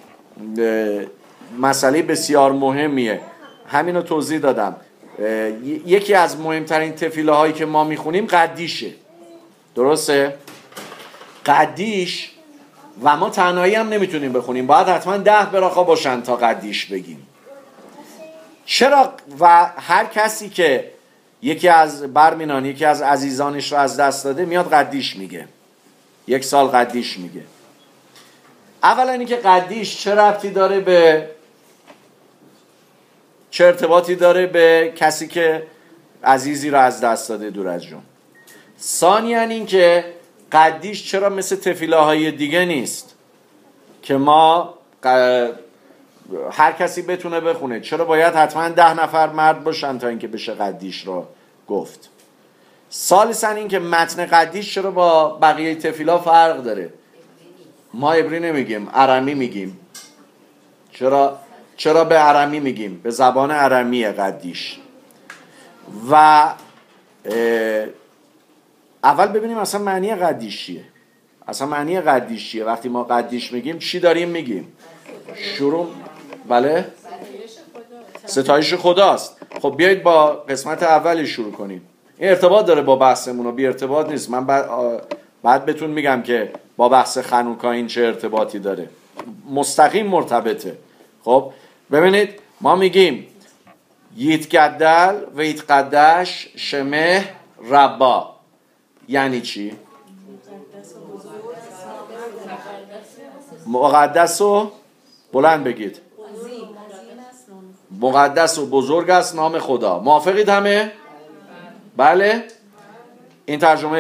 مسئله بسیار مهمیه، همینو توضیح دادم. یکی از مهمترین تفیله هایی که ما میخونیم قدیشه، درسته؟ قدیش و ما تنهایی هم نمیتونیم بخونیم، باید حتما 10 براخا باشن تا قدیش بگیم. چرا؟ و هر کسی که یکی از عزیزانش رو از دست داده میاد قدیش میگه، 1 سال قدیش میگه. اولا اینکه قدیش چه ارتباطی داره به کسی که عزیزی رو از دست داده دور از جون. ثانیاً اینکه قدیش چرا مثل تفیله های دیگه نیست که ما هر کسی بتونه بخونه، چرا باید حتما 10 نفر مرد باشن تا اینکه بشه قدیش رو گفت. ثالثاً اینکه متن قدیش چرا با بقیه تفیلا فرق داره. ما عبری نمیگیم، ارمی میگیم. چرا به ارمی میگیم؟ به زبان ارمی قدیش. و اول ببینیم اصلا معنی قدیش چیه. وقتی ما قدیش میگیم چی داریم میگیم؟ شروع بله؟ ستایش خداست. خب بیایید با قسمت اولی شروع کنیم. این ارتباط داره با بحثمون و بی ارتباط نیست. من بعد بهتون میگم که با بحث خنوکا این چه ارتباطی داره. مستقیم مرتبطه. خب ببینید ما میگیم یتگدل و یتقدش شمه ربا، یعنی چی؟ مقدس و بلند بگید، مقدس و بزرگ است نام خدا. موافقید همه؟ بله؟ این ترجمه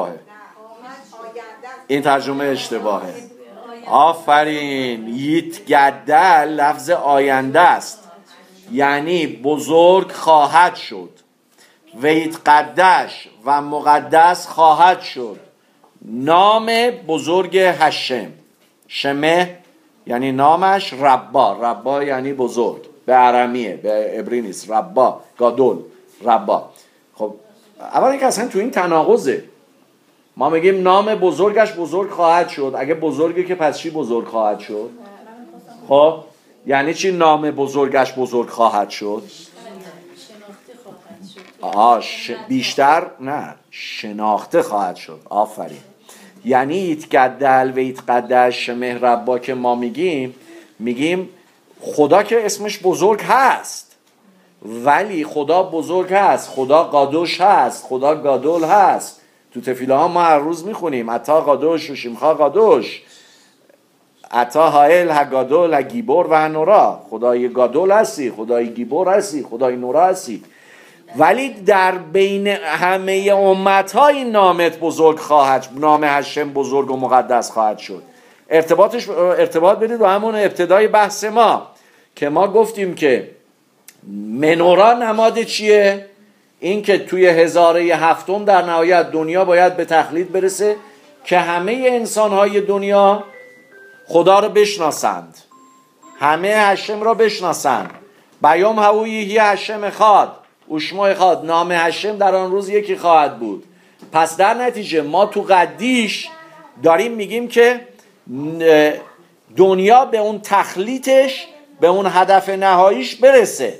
اشتباهه. آفرین. یتگدل لفظ آینده است، یعنی بزرگ خواهد شد. و یتقدش و مقدس خواهد شد نام بزرگ هشم. شمه یعنی نامش، ربا یعنی بزرگ، به ارمیه، به عبری نیست. ربا گادول، ربا. خب اولا که اصلا تو این تناقضه. ما میگیم نام بزرگش بزرگ خواهد شد، اگه بزرگه که پس چی بزرگ خواهد شد؟ خب یعنی چی نام بزرگش بزرگ خواهد شد؟ بیشتر نه، شناخته خواهد شد. آفرین. یعنی یتگدل و یتقدش مهربا که ما میگیم خدا که اسمش بزرگ هست، ولی خدا بزرگ هست، خدا قادوش هست، خدا گادول هست. تو تفیله ها ما هر روز میخونیم عطا قادوش و شیمخا قادوش، عطا هایل هگادول هگیبور و هنورا. خدای گادول هستی، خدای گیبور هستی، خدای نورا هستی. ولی در بین همه امت‌های نامت بزرگ خواهد، نام هشم بزرگ و مقدس خواهد شد. ارتباط بدید با همون ابتدای بحث ما که ما گفتیم که منورا نماد چیه؟ این که توی 1007 در نهایت دنیا باید به تخلید برسه که همه انسان‌های دنیا خدا رو بشناسند، همه هشم را بشناسند. بیام هویی هشم خواد، اوشما خواد، نام هشم در آن روز یکی خواهد بود پس در نتیجه ما تو قدیش داریم میگیم که دنیا به اون تخلیطش، به اون هدف نهاییش برسه.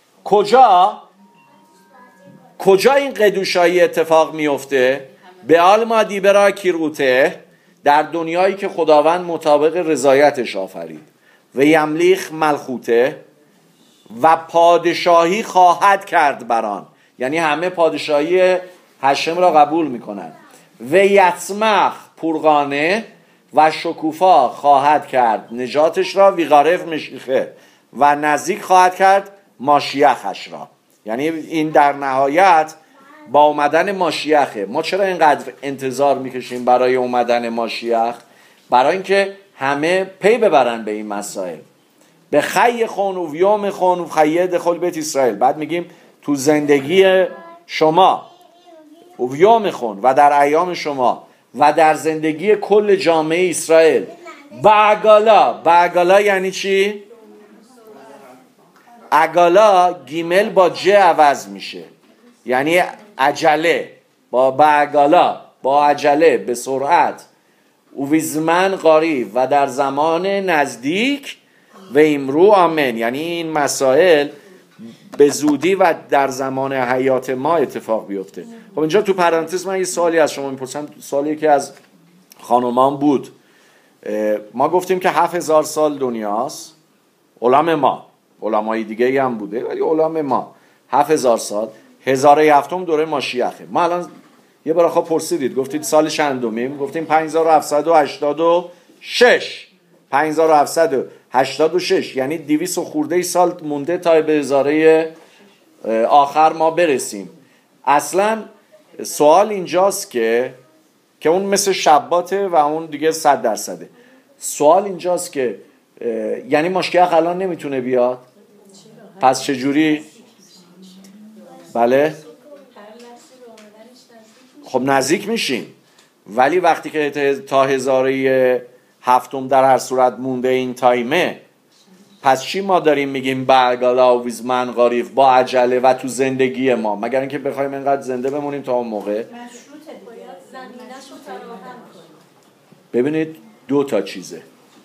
کجا این قدوشایی اتفاق میفته؟ به آلما دیبرا کیروته، در دنیایی که خداوند مطابق رضایتش آفرید، و یملیخ ملخوته، و پادشاهی خواهد کرد بران، یعنی همه پادشاهی هشم را قبول میکنن. و یسمخ پرغانه، و شکوفا خواهد کرد نجاتش را، ویغارف مشیخه، و نزدیک خواهد کرد ماشیخش را. یعنی این در نهایت با اومدن ماشیخه. ما چرا اینقدر انتظار میکشیم برای اومدن ماشیخ؟ برای اینکه همه پی ببرن به این مسائل. به خی خون و ویوم خون و خیه دخل بیت اسرائیل. بعد میگیم تو زندگی شما و ویوم خون و در ایام شما و در زندگی کل جامعه اسرائیل، بعگالا یعنی چی؟ عگالا گیمل با ج عوض میشه، یعنی عجله. با بعگالا، با عجله، به سرعت. و ویزمن قریب، و در زمان نزدیک. و امرو آمین، یعنی این مسائل به زودی و در زمان حیات ما اتفاق بیفته. خب اینجا تو پرانتز من یه سوالی از شما میپرسم، سوالی که از خانومان بود. ما گفتیم که 7000 سال دنیاست، علمای دیگه هم بوده ولی علم ما 7000 سال، 1007 دوره ماشیخه. ما الان یه بار خب پرسیدید، گفتید سال چندمیم؟ گفتیم 5786. 5786 یعنی 200 خورده سال مونده تا به هزاره آخر ما برسیم. اصلا سوال اینجاست که اون مثل شباته و اون دیگه 100%. سوال اینجاست که یعنی ماشیخ الان نمیتونه بیاد؟ پس چجوری؟ بله؟ خب نزدیک میشیم، ولی وقتی که تا هزاره هفتم در هر صورت مونده این تایمه، پس چی ما داریم میگیم برگالا و ویزمن قریف، با عجله و تو زندگی ما، مگر اینکه بخوایم اینقدر زنده بمونیم تا اون موقع؟ ببینید دو تا چیزه،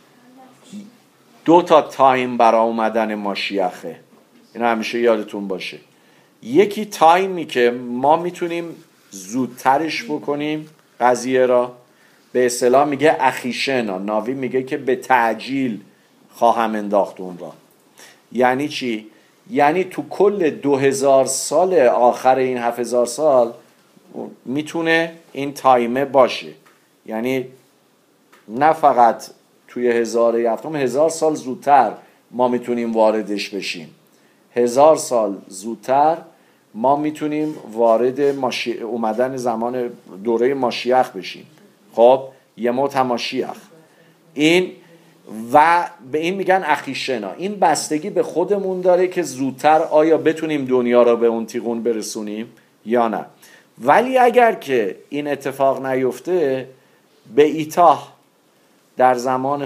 دو تا تایم برای اومدن ماشیخه، این همیشه یادتون باشه. یکی تایمی که ما میتونیم زودترش بکنیم قضیه را، به اصطلاح میگه اخیشنا، ناوی میگه که به تعجیل خواهم انداخت اون را. یعنی چی؟ یعنی تو کل 2000 سال آخر این 7000 سال میتونه این تایمه باشه، یعنی نه فقط توی 1000 سال زودتر ما میتونیم واردش بشیم، 1000 سال زودتر ما میتونیم وارد اومدن زمان دوره ماشیخ بشیم. خب یه ماشیخ این، و به این میگن اخیشنا. این بستگی به خودمون داره که زودتر آیا بتونیم دنیا را به اون تیغون برسونیم یا نه. ولی اگر که این اتفاق نیفته، به ایتاه در زمان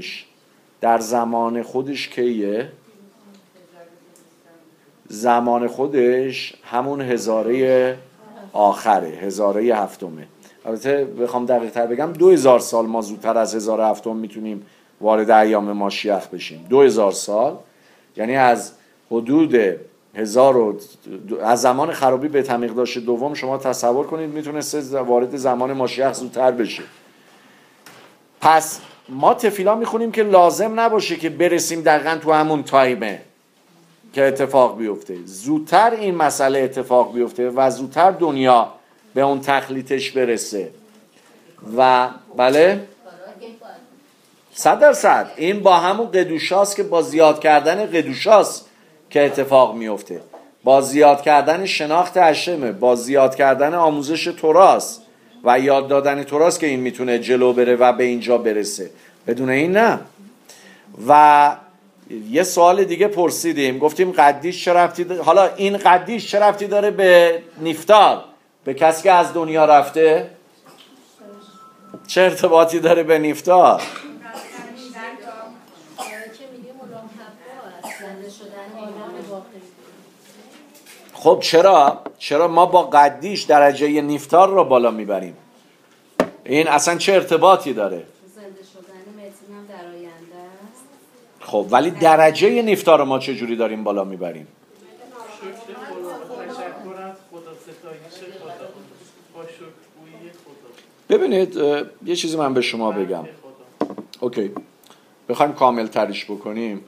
خودش کیه؟ زمان خودش همون هزاره آخره، هزاره هفتمه. البته بخوام دقیق تر بگم 2000 سال ما زودتر از هزاره هفتم میتونیم وارد ایام ماشیخ بشیم. 2000 سال یعنی از حدود از زمان خرابی به تمیقداش دوم شما تصور کنید میتونست وارد زمان ماشیخ زودتر بشه. پس ما تفیلا میخونیم که لازم نباشه که برسیم دقیقا تو همون تایمه که اتفاق بیفته، زودتر این مسئله اتفاق بیفته و زودتر دنیا به اون تخلیطش برسه. و بله 100% این با همون قدوشاست که با زیاد کردن قدوشاست که اتفاق میفته، با زیاد کردن شناخت هشمه، با زیاد کردن آموزش توراست و یاد دادن توراست که این میتونه جلو بره و به اینجا برسه، بدون این نه. و یه سوال دیگه پرسیدیم، گفتیم قدیش چه ربطی داره؟ حالا این قدیش چه ربطی داره به نفتال، به کسی که از دنیا رفته؟ چه ارتباطی داره به نفتال؟ خب چرا ما با قدیش درجه نفطار رو بالا میبریم؟ این اصلا چه ارتباطی داره؟ زنده شدن متین هم در آینده است. خب ولی درجه نفطار رو ما چه جوری داریم بالا میبریم؟ ببینید یه چیزی من به شما بگم. اوکی، بخوایم کامل تریش بکنیم،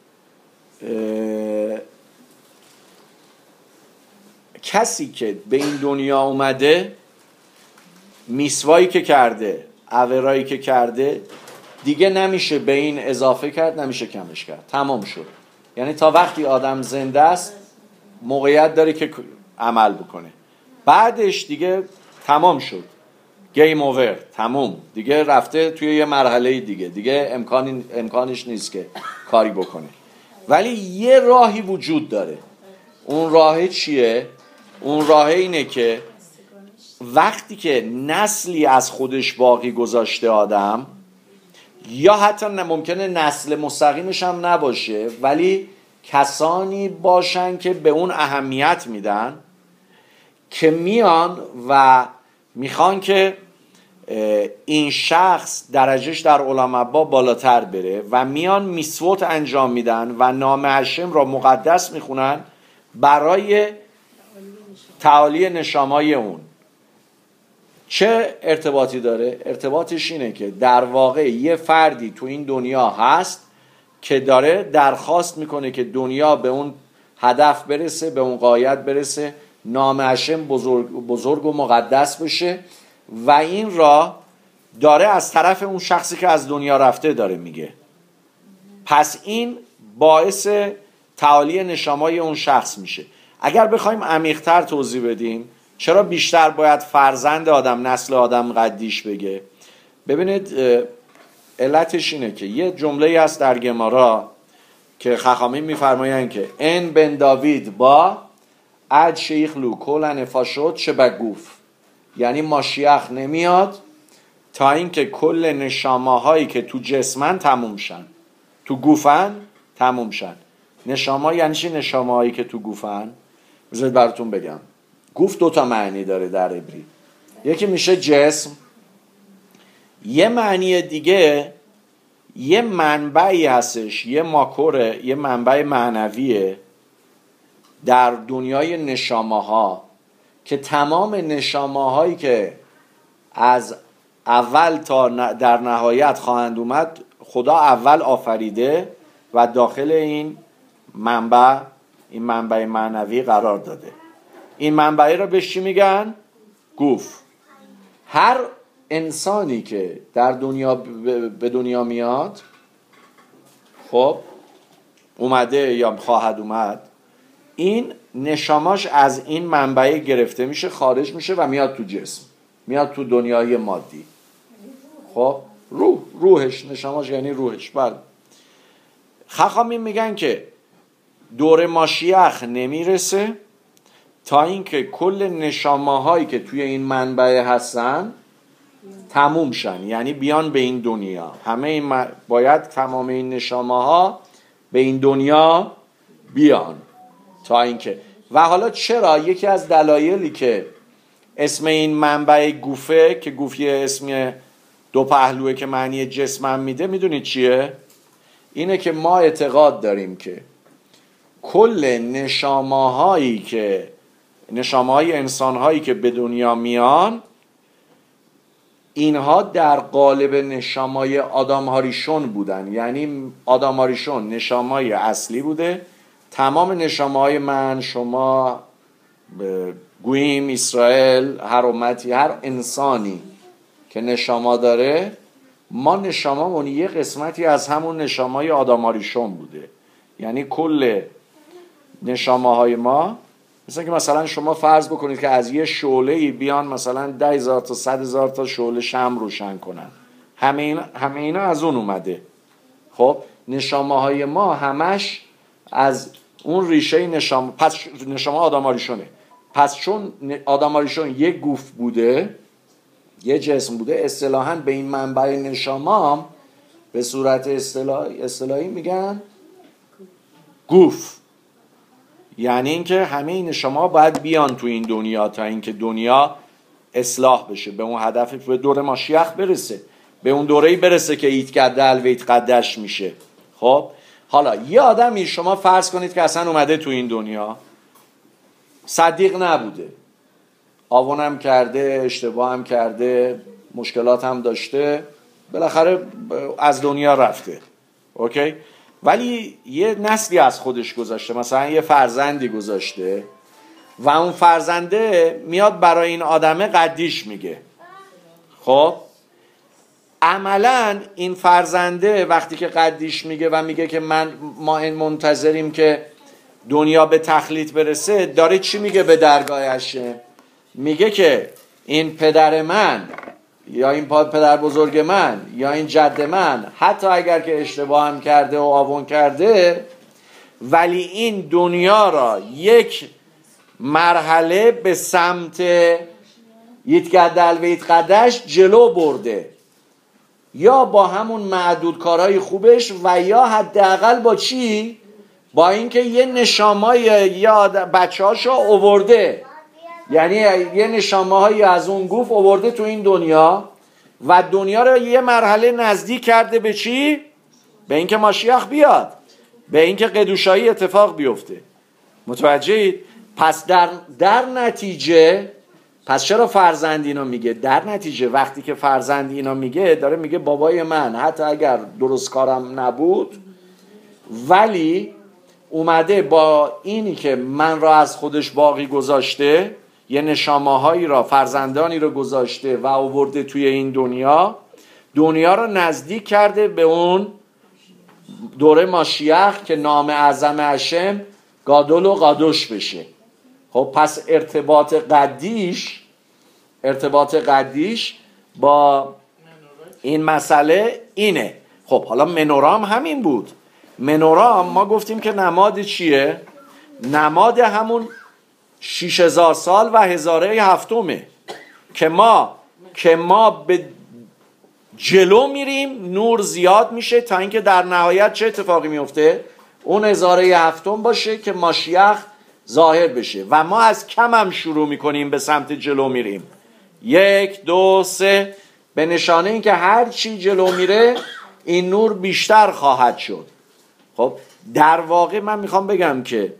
کسی که به این دنیا اومده، میسوایی که کرده، عورایی که کرده، دیگه نمیشه به این اضافه کرد، نمیشه کمش کرد، تمام شد. یعنی تا وقتی آدم زنده است موقعیت داره که عمل بکنه، بعدش دیگه تمام شد، گیم اوور، تمام دیگه، رفته توی یه مرحله دیگه امکانش نیست که کاری بکنه. ولی یه راهی وجود داره. اون راه چیه؟ اون راه اینه که وقتی که نسلی از خودش باقی گذاشته آدم، یا حتی ممکنه نسل مستقیمش هم نباشه، ولی کسانی باشن که به اون اهمیت میدن، که میان و میخوان که این شخص درجهش در علماء بالاتر بره و میان میسوت انجام میدن و نام هشم را مقدس میخونن برای تعالی نشامای اون. چه ارتباطی داره؟ ارتباطش اینه که در واقع یه فردی تو این دنیا هست که داره درخواست میکنه که دنیا به اون هدف برسه، به اون غایت برسه، نام هشم بزرگ و مقدس بشه، و این را داره از طرف اون شخصی که از دنیا رفته داره میگه. پس این باعث تعالی نشامای اون شخص میشه. اگر بخوایم عمیق‌تر توضیح بدیم چرا بیشتر باید فرزند آدم، نسل آدم قدیش بگه، ببینید علتش اینه که یه جمله هست در گمارا که خخامین میفرمایند که ان بن داوید با اد شیخ لو کل نفاشد شبگوف، یعنی ماشیخ نمیاد تا اینکه کل نشامه هایی که تو جسمن تموم شن، تو گوفن تموم شن. نشامه یعنی چی؟ نشامه هایی که تو گوفن، بذارید براتون بگم. گوف 2 معنی داره در عبری. یکی میشه جسم، یه معنی دیگه یه منبعی هستش، یه ماکوره، یه منبع معنویه در دنیای نشامه ها، که تمام نشامه هایی که از اول تا در نهایت خواهند اومد خدا اول آفریده و داخل این منبع معنوی قرار داده. این منبعی را بهش چی میگن؟ گوف. هر انسانی که در دنیا به دنیا میاد، خب اومده یا خواهد اومد، این نشاماش از این منبع گرفته میشه، خارج میشه و میاد تو جسم، میاد تو دنیای مادی. خب روحش، نشاماش یعنی روحش. بله، خخامین میگن که دور ماشیخ نمیرسه تا اینکه کل نشامه هایی که توی این منبع هستن تموم شن، یعنی بیان به این دنیا. همه این باید تمام این نشامه ها به این دنیا بیان تا اینکه. و حالا چرا یکی از دلایلی که اسم این منبع گوفه، که گوفی اسم 2 پهلوه که معنی جسمم میده، میدونید چیه؟ اینه که ما اعتقاد داریم که کل نشامه های انسان هایی که به دنیا میان، اینها در قالب نشامای آدم هاریشون بودن. یعنی آدم هاریشون نشامای اصلی بوده. تمام نشامای من، شما، گویم، اسرائیل، هر امتی، هر انسانی که نشاما داره، ما نشامامون یه قسمتی از همون نشامای آدم هاریشون بوده. یعنی کل نشامه های ما، مثلا که مثلا شما فرض بکنید که از یه شعله‌ای بیان مثلا 10,000 تا 100,000 تا شعله شمع روشن کنن، همه اینا از اون اومده. خب نشامه های ما همش از اون ریشه نشامه، پس نشامه آدم هاریشونه. پس چون آدم هاریشون یه گوف بوده، یه جسم بوده، اصطلاحاً به این منبع نشامه به صورت اصطلاحی میگن گوف. یعنی اینکه همه این شما باید بیان تو این دنیا تا اینکه دنیا اصلاح بشه، به اون هدف، به دور ماشیخ برسه، به اون دوره‌ای برسه که ایت گدل و ایت قدش میشه. خب حالا یه آدمی شما فرض کنید که اصلا اومده تو این دنیا، صدیق نبوده، آون هم کرده، اشتباه هم کرده، مشکلات هم داشته، بالاخره از دنیا رفته، اوکی؟ ولی یه نسلی از خودش گذاشته، مثلا یه فرزندی گذاشته و اون فرزنده میاد برای این آدمه قدیش میگه. خب عملا این فرزنده وقتی که قدیش میگه و میگه که ما این منتظریم که دنیا به تخلیط برسه، داره چی میگه به درگاهشه؟ میگه که این پدر من یا این پدر بزرگ من یا این جد من حتی اگر که اشتباه هم کرده و آون کرده، ولی این دنیا را یک مرحله به سمت یتگدل و یتقدش جلو برده، یا با همون معدود کارهای خوبش و یا حداقل با چی؟ با اینکه یه نشامای یا بچه هاشو اوورده، یعنی یه نشامه هایی از اون گوف اوورده تو این دنیا و دنیا رو یه مرحله نزدیک کرده به چی؟ به اینکه ماشیخ بیاد، به اینکه قدوشایی اتفاق بیفته. متوجهید؟ پس در نتیجه، پس چرا فرزند اینو میگه؟ در نتیجه وقتی که فرزند اینو میگه، داره میگه بابای من حتی اگر درست کارم نبود ولی اومده با اینی که من را از خودش باقی گذاشته، یه نشامه هایی را، فرزندانی را گذاشته و آورده توی این دنیا را نزدیک کرده به اون دوره ماشیخ که نام اعظم هشم گادول و قادوش بشه. خب پس ارتباط قدیش با این مسئله اینه. خب حالا منورام همین بود. منورام ما گفتیم که نماد چیه؟ نماد همون 6000 سال و هزاره هفتمه که ما به جلو میریم، نور زیاد میشه تا اینکه در نهایت چه اتفاقی میفته؟ اون هزاره هفتم باشه که ماشیخ ظاهر بشه و ما از کم هم شروع میکنیم به سمت جلو میریم. 1 2 3 به نشانه این که هر چی جلو میره این نور بیشتر خواهد شد. خب در واقع من میخوام بگم که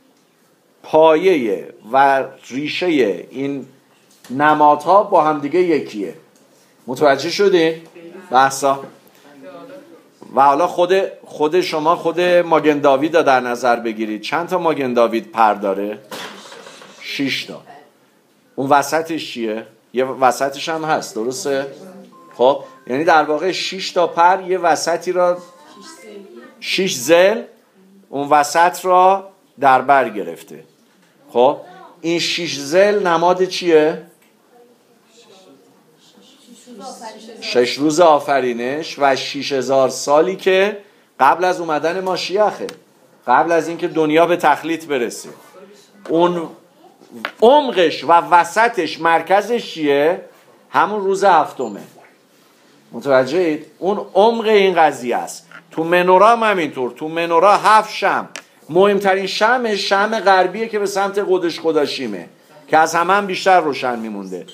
پایه و ریشه این نمادها با هم دیگه یکیه. متوجه شدین؟ بحثا و حالا خود شما خود ماگن داوید رو در نظر بگیرید. چند تا ماگن داوید پر داره؟ 6 تا. اون وسطش چیه؟ یه وسطش هم هست، درسته؟ خب یعنی در واقع 6 تا پر یه وسطی را 6 زل اون وسط را در بر گرفته. خب این 6 زل نماد چیه؟ 6 روز آفرینش و 6000 سالی که قبل از اومدن ماشیخه، قبل از اینکه دنیا به تخلیط برسه. اون عمقش و وسطش مرکزش چیه؟ همون روز هفتمه. متوجهید؟ اون عمق این قضیه است. تو منورا هم همینطور. تو منورا 7 شمع، مهمترین شمعش شمع غربیه که به سمت قدش خداشیمه که از همه هم بیشتر روشن میمونده.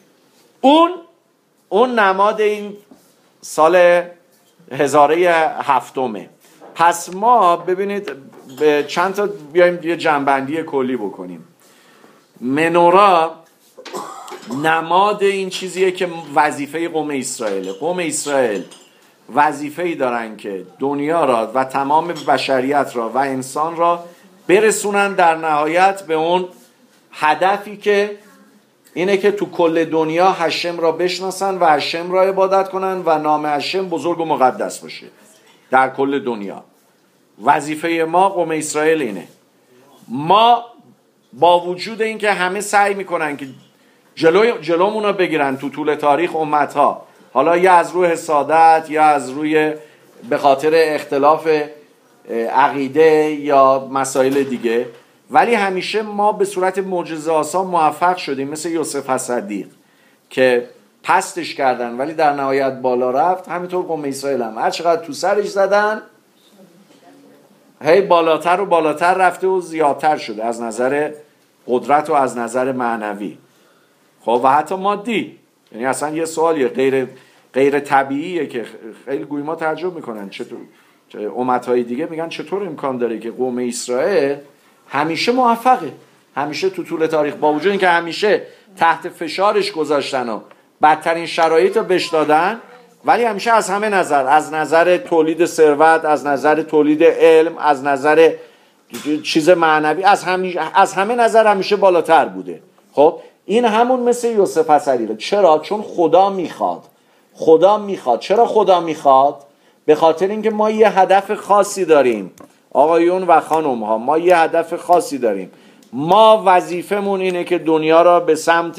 اون نماد این سال هزاره هفتمه. پس ما ببینید به چند تا بیایم یه جنبندی کلی بکنیم. منورا نماد این چیزیه که وظیفه قوم اسرائیل. قوم اسرائیل وظیفه‌ای دارن که دنیا را و تمام بشریت را و انسان را برسونن در نهایت به اون هدفی که اینه که تو کل دنیا هشم را بشناسن و هشم را عبادت کنن و نام هشم بزرگ و مقدس باشه در کل دنیا. وظیفه ما قوم اسرائیل اینه. ما با وجود اینکه همه سعی میکنن که جلومون رو بگیرن تو طول تاریخ امتها، حالا یا از روی حسادت یا از روی به خاطر اختلاف عقیده یا مسائل دیگه، ولی همیشه ما به صورت معجزه آسا موفق شدیم، مثل یوسف الصدیق که پستش کردن ولی در نهایت بالا رفت. همینطور قوم اسرائیل هم هر چقدر تو سرش زدن هی بالاتر و بالاتر رفته و زیادتر شده از نظر قدرت و از نظر معنوی. خب و حتی مادی. یعنی اصلا یه سوالیه غیر طبیعیه که خیلی گویما تعجب میکنن. چطور امتهای دیگه میگن چطور امکان داره که قوم اسرائیل همیشه موفقه، همیشه تو طول تاریخ با وجود اینکه همیشه تحت فشارش گذاشتن و بدترین شرایط رو بهش دادن، ولی همیشه از همه نظر، از نظر تولید ثروت، از نظر تولید علم، از نظر چیز معنوی، از همه نظر همیشه بالاتر بوده. خب این همون مثل یوسف حصریره. چرا؟ چون خدا میخواد. چرا خدا میخواد؟ به خاطر اینکه ما یه هدف خاصی داریم آقایون و خانم ها، ما یه هدف خاصی داریم. ما وظیفمون اینه که دنیا را به سمت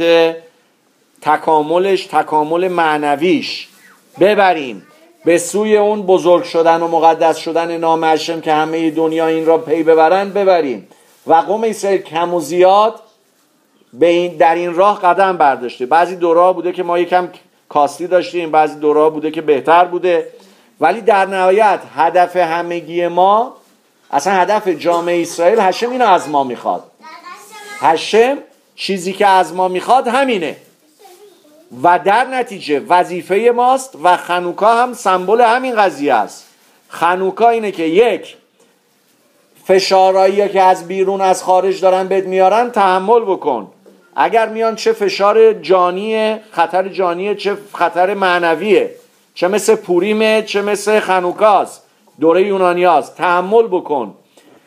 تکامل معنویش ببریم، به سوی اون بزرگ شدن و مقدس شدن نام هشم که همه دنیا این را پی ببرن ببریم. و قوم اسرائیل کم و زیاد در این راه قدم برداشته. بعضی دوره‌ها بوده که ما یکم کاستی داشتیم، بعضی دوره‌ها بوده که بهتر بوده، ولی در نهایت هدف همگی ما، اصلا هدف جامعه اسرائیل، هشم اینو از ما میخواد. هشم چیزی که از ما میخواد همینه و در نتیجه وظیفه ماست. و خنوکا هم سمبل همین قضیه است. خنوکا اینه که یک، فشارهایی که از بیرون از خارج دارن بهت میارن تحمل بکن. اگر میان چه فشار جانیه، خطر جانیه، چه خطر معنویه، چه مثل پوریمه، چه مثل خنوکاست، دوره یونانیاست، تحمل بکن.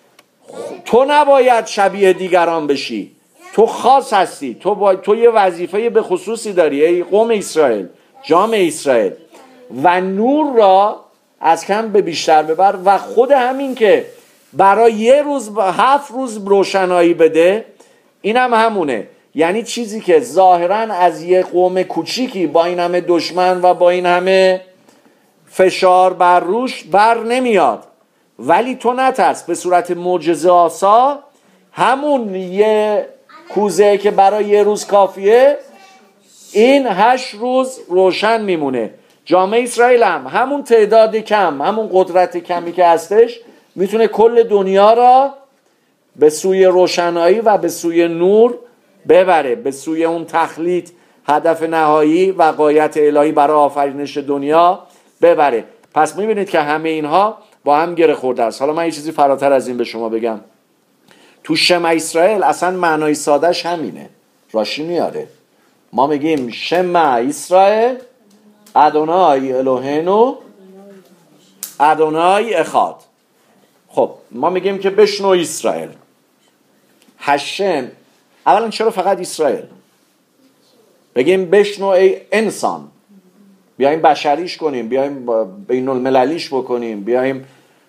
تو نباید شبیه دیگران بشی، تو خاص هستی، تو یه وظیفه به خصوصی داری ای قوم اسرائیل، جامعه اسرائیل. و نور را از کم به بیشتر ببر. و خود همین که برای یه روز 7 روز روشنایی بده، این هم همونه. یعنی چیزی که ظاهراً از یه قوم کوچیکی با این همه دشمن و با این همه فشار بر روش بر نمیاد، ولی تو نترس، به صورت معجزه آسا همون یه کوزه که برای یه روز کافیه، این 8 روز روشن میمونه. جامعه اسرائیل هم همون تعداد کم، همون قدرت کمی که هستش، میتونه کل دنیا را به سوی روشنایی و به سوی نور ببره، به سوی اون تخلیط، هدف نهایی و غایت الهی برای آفرینش دنیا ببره. پس میبینید که همه اینها با هم گره خورده است. حالا من یه چیزی فراتر از این به شما بگم. تو شمع اسرائیل اصلا معنای سادهش همینه. راشی میاره، ما میگیم شمع اسرائیل ادونای الوهینو ادونای اخاد. خب ما میگیم که بشنو اسرائیل. هشم اولا چرا فقط اسرائیل؟ بگیم بشنو ای انسان، بیایم بشریش کنیم، بیایم بین المللیش بکنیم، بیایم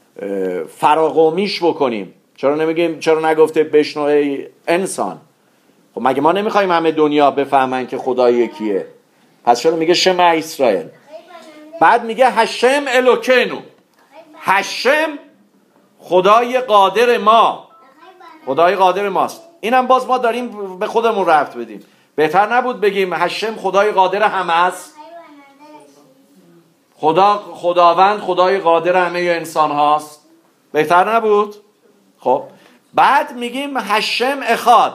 فراقومیش بکنیم. چرا نمیگیم، چرا نگفته بشنو ای انسان؟ خب مگه ما نمیخوایم همه دنیا بفهمن که خدا یکیه؟ پس چرا میگه شمع اسرائیل؟ بعد میگه هشم الوکینو. هشم خدای قادر ما، خدای قادر ماست. اینم باز ما داریم به خودمون ربط بدیم. بهتر نبود بگیم هشم خدای قادر همه است؟ خداوند خدای قادر همه انسان هاست؟ بهتر نبود؟ خب بعد میگیم هشم اخاد.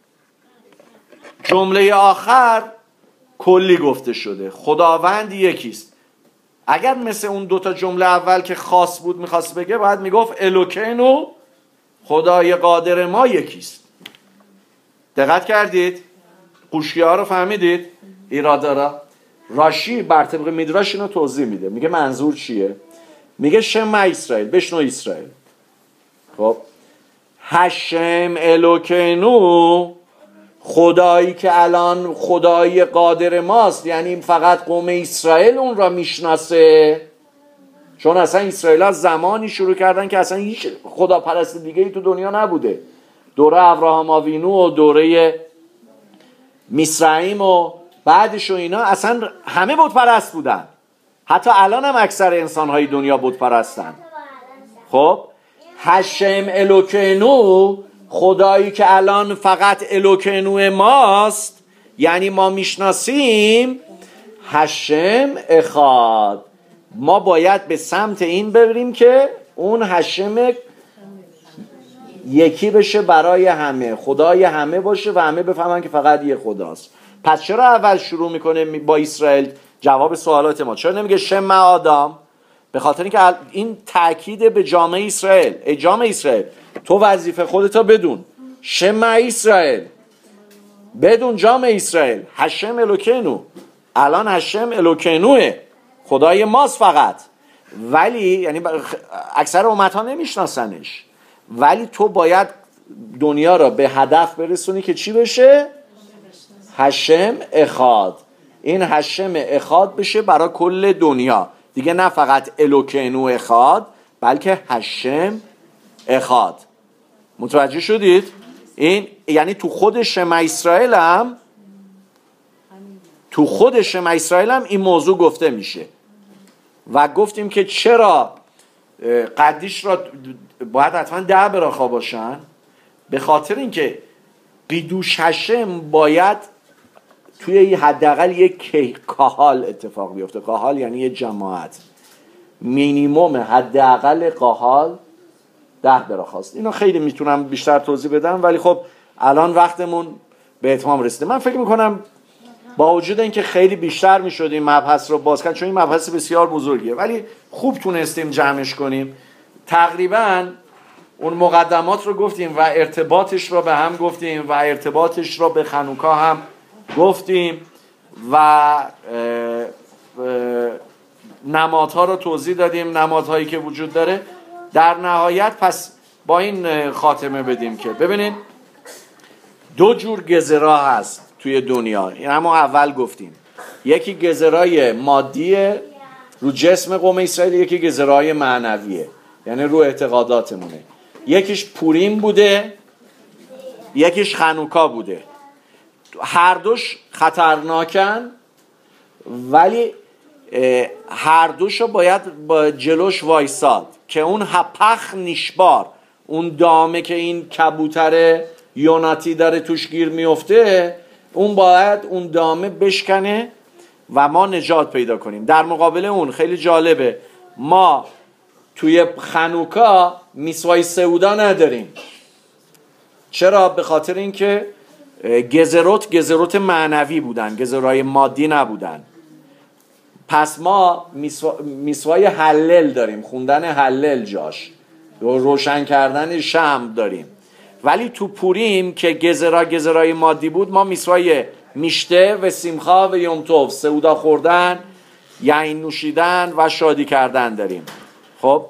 جمله آخر کلی گفته شده، خداوند یکیست. اگر مثل اون دوتا جمله اول که خاص بود میخواست بگه، باید میگفت الوکینو، خدای قادر ما یکیست. دقت کردید؟ قوشیه ها رو فهمیدید؟ ایرادا را راشی بر طبق میدراش اینو توضیح میده. میگه منظور چیه؟ میگه شمع اسرائیل، بشنو اسرائیل. خب هشم الوکینو، خدایی که الان خدای قادر ماست، یعنی فقط قوم اسرائیل اون را میشناسه. چون اصلا اسرائیل ها زمانی شروع کردن که اصلا هیچ خدا پرست دیگه ای تو دنیا نبوده. دوره ابراهام آوینو و دوره میسرعیم و بعدش و اینا اصلا همه بت پرست بودن. حتی الان هم اکثر انسانهای دنیا بت پرستن. خب هشم الوکینو، خدایی که الان فقط الوکینو ماست، یعنی ما میشناسیم، هشم اخاد. ما باید به سمت این بریم که اون هشم یکی بشه برای همه، خدای همه باشه و همه بفهمن که فقط یه خداست. پس چرا اول شروع میکنه با اسرائیل؟ جواب سوالات ما. چرا نمیگه شم آدم؟ به خاطر اینکه این تاکید به جامعه اسرائیل. ای جامعه اسرائیل، تو وظیفه خودتو بدون. شم اسرائیل، بدون جامعه اسرائیل، هشم الوکینو. الان هشم الوکینوه، خدای ماست فقط. ولی یعنی اکثر امت‌ها نمیشناسنش، ولی تو باید دنیا را به هدف برسونی که چی بشه؟ هشم اخاد. این هشم اخاد بشه برای کل دنیا دیگه، نه فقط الوکینو اخاد، بلکه هشم اخاد. متوجه شدید؟ این یعنی تو خود شما اسرائیل هم این موضوع گفته میشه. و گفتیم که چرا قدیش را باید حتما 10 براخا باشن؟ به خاطر اینکه قیدوش هشم باید توی حداقل یک کاهال اتفاق بیفته. کاهال یعنی یه جماعت، مینیموم حداقل کاهال 10 براخاست. اینو خیلی میتونم بیشتر توضیح بدم، ولی خب الان وقتمون به اتمام رسیده. من فکر میکنم با وجود اینکه خیلی بیشتر میشد این مبحث رو باز کرد، چون این مبحث بسیار بزرگیه، ولی خوب تونستیم جمعش کنیم. تقریبا اون مقدمات رو گفتیم و ارتباطش رو به هم گفتیم و ارتباطش رو به خانوکا هم گفتیم و نمادها رو توضیح دادیم، نمادهایی که وجود داره. در نهایت پس با این خاتمه بدیم که ببینید 2 جور گزرا هست توی دنیا. این همون اول گفتیم، یکی گزرای مادیه رو جسم قوم اسرائیل، یکی گزرای معنویه یعنی رو اعتقاداتمونه. یکیش پوریم بوده، یکیش خانوکا بوده. هر دوش خطرناکن، ولی هر دوشو باید با جلوش وایساد که اون هپخ نیشبار، اون دامه که این کبوتر یوناتی داره توش گیر میفته، اون باید اون دامه بشکنه و ما نجات پیدا کنیم. در مقابل اون خیلی جالبه، ما توی خانوکا میسوای سعودا نداریم. چرا؟ به خاطر اینکه گزروت معنوی بودن، گزرای مادی نبودن. پس ما میسوای حلل داریم، خوندن حلل جاش، روشن کردن شمع داریم. ولی تو پوریم که گزرای مادی بود، ما میسوای میشته و سیمخا و یوم سعودا خوردن، یین نوشیدن و شادی کردن داریم. خب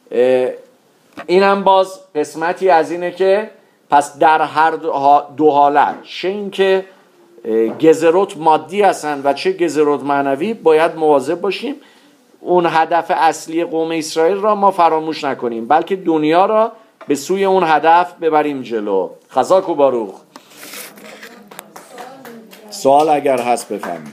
اینم باز قسمتی از اینه که پس در هر دو حالت، چه این که گزروت مادی هستن و چه گزروت معنوی، باید مواظب باشیم اون هدف اصلی قوم اسرائیل را ما فراموش نکنیم، بلکه دنیا را به سوی اون هدف ببریم جلو. خزاک و باروخ. سوال اگر هست بفرمایید.